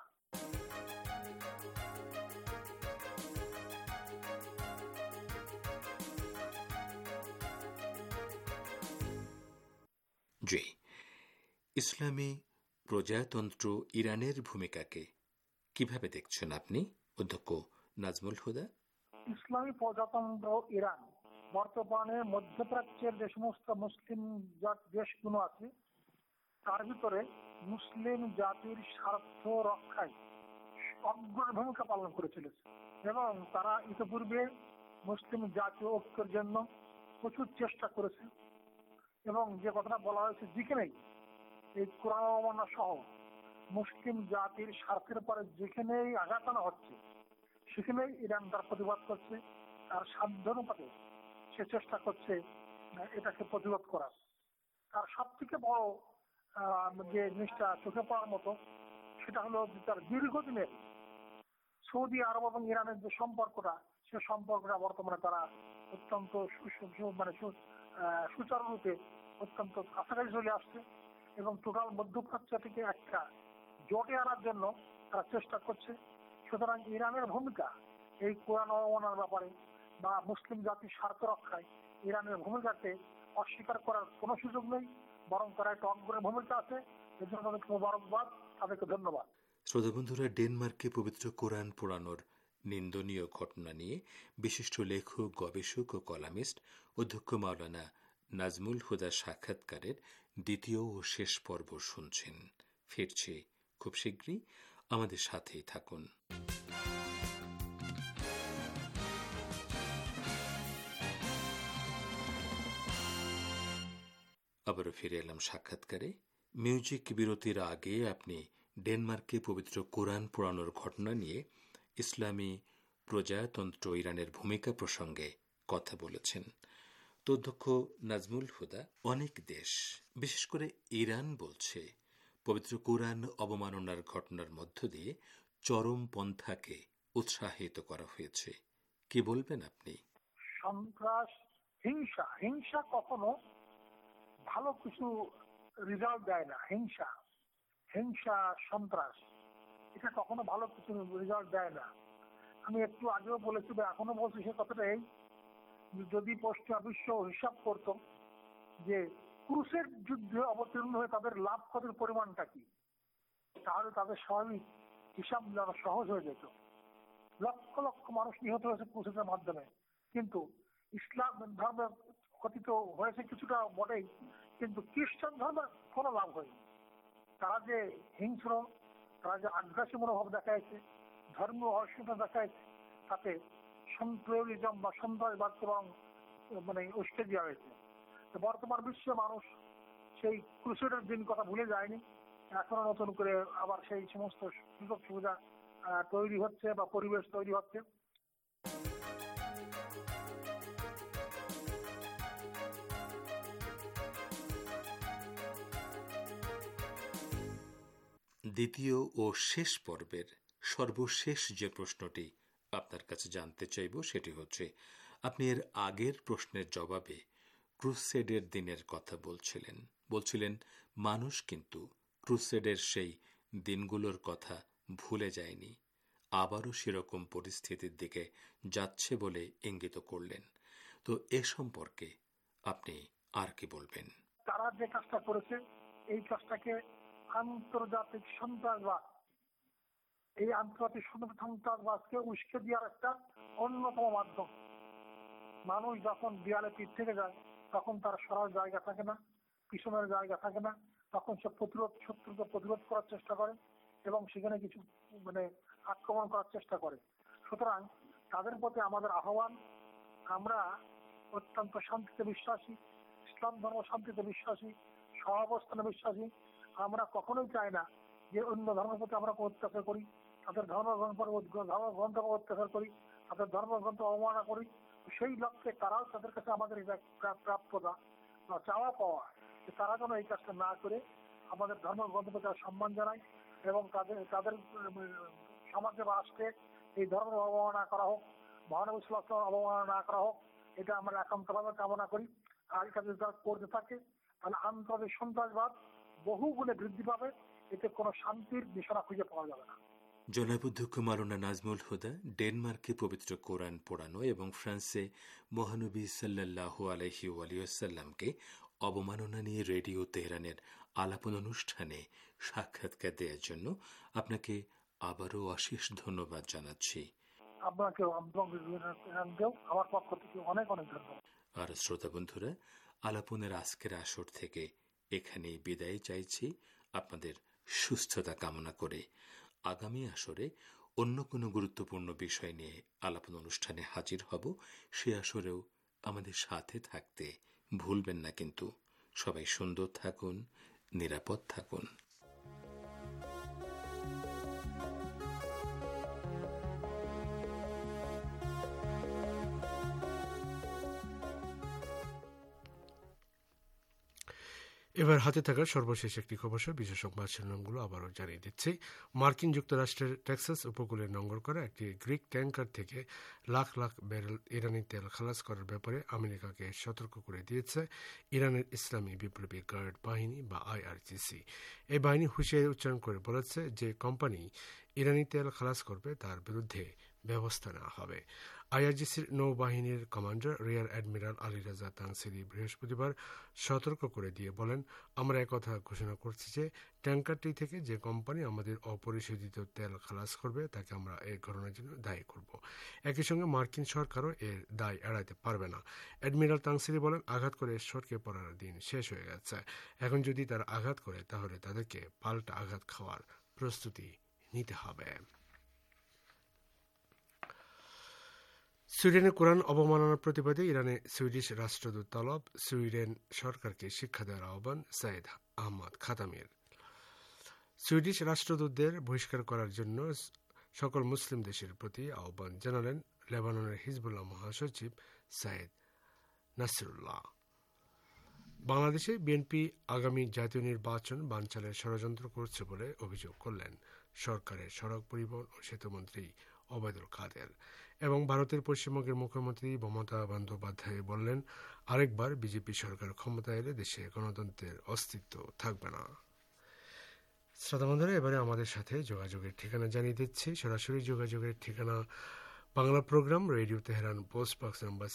জি, ইসলামী প্রজাতন্ত্র ইরানের ভূমিকাকে কিভাবে দেখছেন আপনি, অধ্যক্ষ নাজমুল হুদা? ইসলামী প্রজাতন্ত্র ইরান বর্তমানে মধ্যপ্রাচ্যের যে সমস্ত মুসলিম দেশগুলো আছে তার ভিতরে মুসলিম জাতির স্বার্থ রক্ষায় অগ্রণী ভূমিকা পালন করে চলেছে এবং তারা ইতিপূর্বে মুসলিম জাতীয় ঐক্যের জন্য প্রচুর চেষ্টা করেছে এবং যে কথাটা বলা হয়েছে যেখানেই এই কোরআন অবমাননা সহ মুসলিম জাতির স্বার্থের পরে যেখানেই আঘাত আনা হচ্ছে সেখানেই ইরান তার প্রতিবাদ করছে, তার সাধ্যানুপাতে সে চেষ্টা করছে এটাকে প্রতিরোধ করার। তার সব থেকে বড় যে জিনিসটা চোখে পড়ার মতো সেটা হলো তার দীর্ঘদিনের সৌদি আরব এবং ইরানের যে সম্পর্কটা, সে সম্পর্কটা বর্তমানে তারা অত্যন্ত সুচারুরূপে অত্যন্ত কাছাকাছি চলে আসছে এবং টোটাল মধ্যপ্রাচ্য থেকে একটা জোটে আনার জন্য তারা চেষ্টা করছে। সুতরাং ইরানের ভূমিকা এই কোরআন অবমাননার ব্যাপারে বা মুসলিম জাতির স্বার্থ রক্ষায় ইরানের ভূমিকাকে অস্বীকার করার কোনো সুযোগ নেই, বরং তারা একটা অগ্রণী ভূমিকা আছে। এর জন্য তাদেরকে মোবারকবাদ, তাদেরকে ধন্যবাদ। শ্রোতা বন্ধুরা, ডেনমার্কে পবিত্র কোরআন পোড়ানোর নিন্দনীয় ঘটনা নিয়ে বিশিষ্ট লেখক, গবেষক ও কলামিস্ট অধ্যক্ষ মাওলানা নাজমুল হুদার সাক্ষাৎকারের দ্বিতীয় ও শেষ পর্ব শুনছেন। ফিরছে খুব শীঘ্রই, আমাদের সাথেই থাকুন। আবারও ফিরে এলাম সাক্ষাৎকারে। মিউজিক বিরতির আগে আপনি ডেনমার্কে পবিত্র কোরআন পোড়ানোর ঘটনা নিয়ে ইসলামী প্রজাতন্ত্র ইরানের ভূমিকা প্রসঙ্গে কথা বলেছেন। তো অধ্যক্ষ নাজমুল হুদা, অনেক দেশ বিশেষ করে ইরান বলছে পবিত্র কোরআন অবমাননার ঘটনার মধ্য দিয়ে চরম পন্থাকে উৎসাহিত করা হয়েছে, কি বলবেন আপনি? সন্ত্রাস, হিংসা কখনো ভালো কিছু রেজাল্ট দেয় না। হিংসা সন্ত্রাস এটা কখনো ভালো কিছু রেজাল্ট দেয় না। আমি একটু আগেও বলেছি বা এখনো বলছি সে কথাটাই, যদি পশ্চিমা বিশ্ব হিসাব করত যে ক্রুসের যুদ্ধে অবতীর্ণ হয়ে তাদের লাভ ক্ষতির পরিমাণটা কি, তাহলে তাদের স্বাভাবিক হিসাব নেওয়া সহজ হয়ে যেত। লক্ষ লক্ষ মানুষ নিহত হয়েছে ক্রুসের মাধ্যমে, কিন্তু ইসলাম ধর্মের ক্ষতি তো হয়েছে কিছুটা বটেই, কিন্তু খ্রিস্টান ধর্মের কোনো লাভ হয়নি। তারা যে হিংস্র, তারা যে আগ্রাসী মনোভাব দেখাইছে, ধর্মীয় অসহিষ্ণুতা দেখাইছে, তাতে সন্ত্রাসিজম বা সন্ত্রাসবাদ এবং উস্কে দেওয়া হয়েছে। বর্তমান বিশ্বে মানুষ সেই ক্রুসেডের দিন কথা ভুলে যায়নি, এখনো নতুন করে আবার সেই সমস্ত সুযোগ সুবিধা তৈরি হচ্ছে বা পরিবেশ তৈরি হচ্ছে। দ্বিতীয় ও শেষ পর্বের সর্বশেষ যে প্রশ্নটি আপনার কাছে জানতে চাইব সেটি হচ্ছে, আপনি এর আগের প্রশ্নের জবাবে ক্রুসেডের দিনের কথা বলছিলেন মানুষ কিন্তু ক্রুসেডের সেই দিনগুলোর কথা ভুলে যায়নি, আবারও সেরকম পরিস্থিতির দিকে যাচ্ছে বলে ইঙ্গিত করলেন। তো এ সম্পর্কে আপনি আর কি বলবেন? তারা যে কাজটা করেছে এই কাজটাকে আন্তর্জাতিক সন্ত্রাসবাদ, এই আন্তর্জাতিক সন্ত্রাসবাদকে উস্কে দেওয়ার একটা অন্যতম মাধ্যম। মানুষ যখন দেয়ালে পিঠ থেকে যায় তখন তার সরার জায়গা থাকে না, পিছনের জায়গা থাকে না, তখন সে শত্রুকে প্রতিরোধ করার চেষ্টা করে এবং সেখানে কিছু আক্রমণ করার চেষ্টা করে। সুতরাং তাদের প্রতি আমাদের আহ্বান, আমরা অত্যন্ত শান্তিতে বিশ্বাসী, ইসলাম ধর্ম শান্তিতে বিশ্বাসী, সহাবস্থানে বিশ্বাসী। আমরা কখনোই চাই না যে অন্য ধর্মের প্রতি আমরা অত্যাচার করি, তাদের ধর্মগ্রন্থ অত্যাচার করি, তাদের ধর্মগ্রন্থ অবমাননা করি। সেই লক্ষ্যে তারাও তাদের কাছে আমাদের প্রাপ্যতা বা চাওয়া পাওয়া, তারা যেন এই কাজটা না করে আমাদের ধর্মগ্রন্থ প্রতি সম্মান জানায় এবং তাদের সমাজে বা রাষ্ট্রে এই ধর্মের অবমাননা করা হোক, মহানবী সাল্লাল্লাহু আলাইহি ওয়াসাল্লাম অবমাননা না করা হোক, এটা আমরা একান্তভাবে কামনা করি। আর এই কাজ যারা করতে থাকে তাহলে আন্তর্জাতিক সন্ত্রাসবাদ বহু গুণে বৃদ্ধি পাবে, এতে কোনো শান্তির নিশানা খুঁজে পাওয়া যাবে না। জনাব অধ্যক্ষ মাওলানা নাজমুল হুদা, ডেনমার্কে পবিত্র কোরআন পোড়ানো এবং ফ্রান্সে মহানবী সাল্লাল্লাহু আলাইহি ওয়াসাল্লামকে অবমাননা নিয়ে রেডিও তেহরানের আলাপন অনুষ্ঠানে সাক্ষাৎকার দেওয়ার জন্য আপনাকে আবারও অশেষ ধন্যবাদ জানাচ্ছি। আপনাকেও আমার পক্ষ থেকে অনেক অনেক ধন্যবাদ। আর শ্রোতা বন্ধুরা, আলাপনের আজকের আসর থেকে এখানেই বিদায় চাইছি, আপনাদের সুস্থতা কামনা করে। আগামী আসরে অন্য কোনো গুরুত্বপূর্ণ বিষয় নিয়ে আলাপন অনুষ্ঠানে হাজির হব। সে আসরেও আমাদের সাথে থাকতে ভুলবেন না কিন্তু। সবাই সুন্দর থাকুন, নিরাপদ থাকুন। এবার হাতে থাকা সর্বশেষ একটি খবর, বিশেষ সংবাদ শিরোনামগুলো আবারও জানিয়ে দিচ্ছি। মার্কিন যুক্তরাষ্ট্রের টেক্সাস উপকূলে নোঙর করা একটি গ্রিক ট্যাঙ্কার থেকে লাখ লাখ ব্যারেল ইরানি তেল খালাস করার ব্যাপারে আমেরিকাকে সতর্ক করে দিয়েছে ইরানের ইসলামী বিপ্লবী গার্ড বাহিনী বা IRGC। এই বাহিনী হুঁশিয়ারি উচ্চারণ করে বলেছে যে কোম্পানি ইরানি তেল খালাস করবে তার বিরুদ্ধে ব্যবস্থা নেওয়া হবে। IRGCর নৌবাহিনীর কমান্ডার রিয়ার অ্যাডমিরাল আলী রাজা তানসিরি বৃহস্পতিবার সতর্ক করে দিয়ে বলেন, আমরা একথা ঘোষণা করছি যে ট্যাঙ্কারটি থেকে যে কোম্পানি আমাদের অপরিশোধিত তেল খালাস করবে তাকে আমরা এই ঘটনার জন্য দায়ী করব। একই সঙ্গে মার্কিন সরকারও এর দায় এড়াতে পারবে না। অ্যাডমিরাল তানসিরি বলেন, আঘাত করে সরকে পড়ার দিন শেষ হয়ে গেছে। এখন যদি তারা আঘাত করে তাহলে তাদেরকে পাল্টা আঘাত খাওয়ার প্রস্তুতি নিতে হবে। সুইডেনে কোরআন অবমাননার প্রতিবাদে ইরানে সুইডিশ রাষ্ট্রদূত তলব, সুইডেন সরকারকে শিক্ষা দেওয়ার আহ্বান সাইদ আহমদ খাতামির। সুইডিশ রাষ্ট্রদূতদের বহিষ্কার করার জন্য সকল মুসলিম দেশের প্রতি আহ্বান জানালেন লেবাননের হিজবুল্লাহ মহাসচিব সাইদ নাসরুল্লাহ। বাংলাদেশে বিএনপি আগামী জাতীয় নির্বাচন বানচালের ষড়যন্ত্র করছে বলে অভিযোগ করলেন সরকারের সড়ক পরিবহন ও সেতুমন্ত্রী ওবায়দুল কাদের। এবং ভারতের পশ্চিমবঙ্গের মুখ্যমন্ত্রী মমতা বন্দ্যোপাধ্যায় বললেন, আরেকবার বিজেপি সরকার ক্ষমতায় এলে দেশে গণতন্ত্রের অস্তিত্ব থাকবে না। শ্রোতা বন্ধুরা, এবারে আমাদের সাথে যোগাযোগের ঠিকানা জানিয়ে দিচ্ছি। সরাসরি যোগাযোগের ঠিকানা Bangla programme, radio Tehran, post box number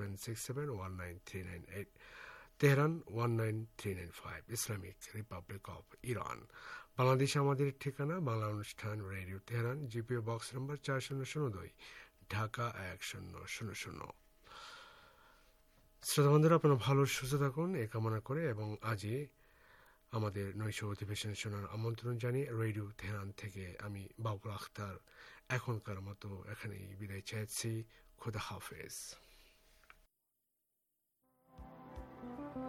6767 Tehran 19395, Islamic Republic of Iran. বাংলাদেশে আমাদের ঠিকানা বাংলা অনুষ্ঠান, radio Tehran, GPO box number 4002, Dhaka 1000। শ্রোতা বন্ধুরা, আপনারা ভালো সুস্থ থাকুন এ কামনা করে এবং আজই আমাদের নৈশ অধিবেশন শোনার আমন্ত্রণ জানিয়ে রেডিও তেহরান থেকে আমি বাবুল আখতার এখনকার মতো এখানেই বিদায় চাইছি। খোদা হাফেজ।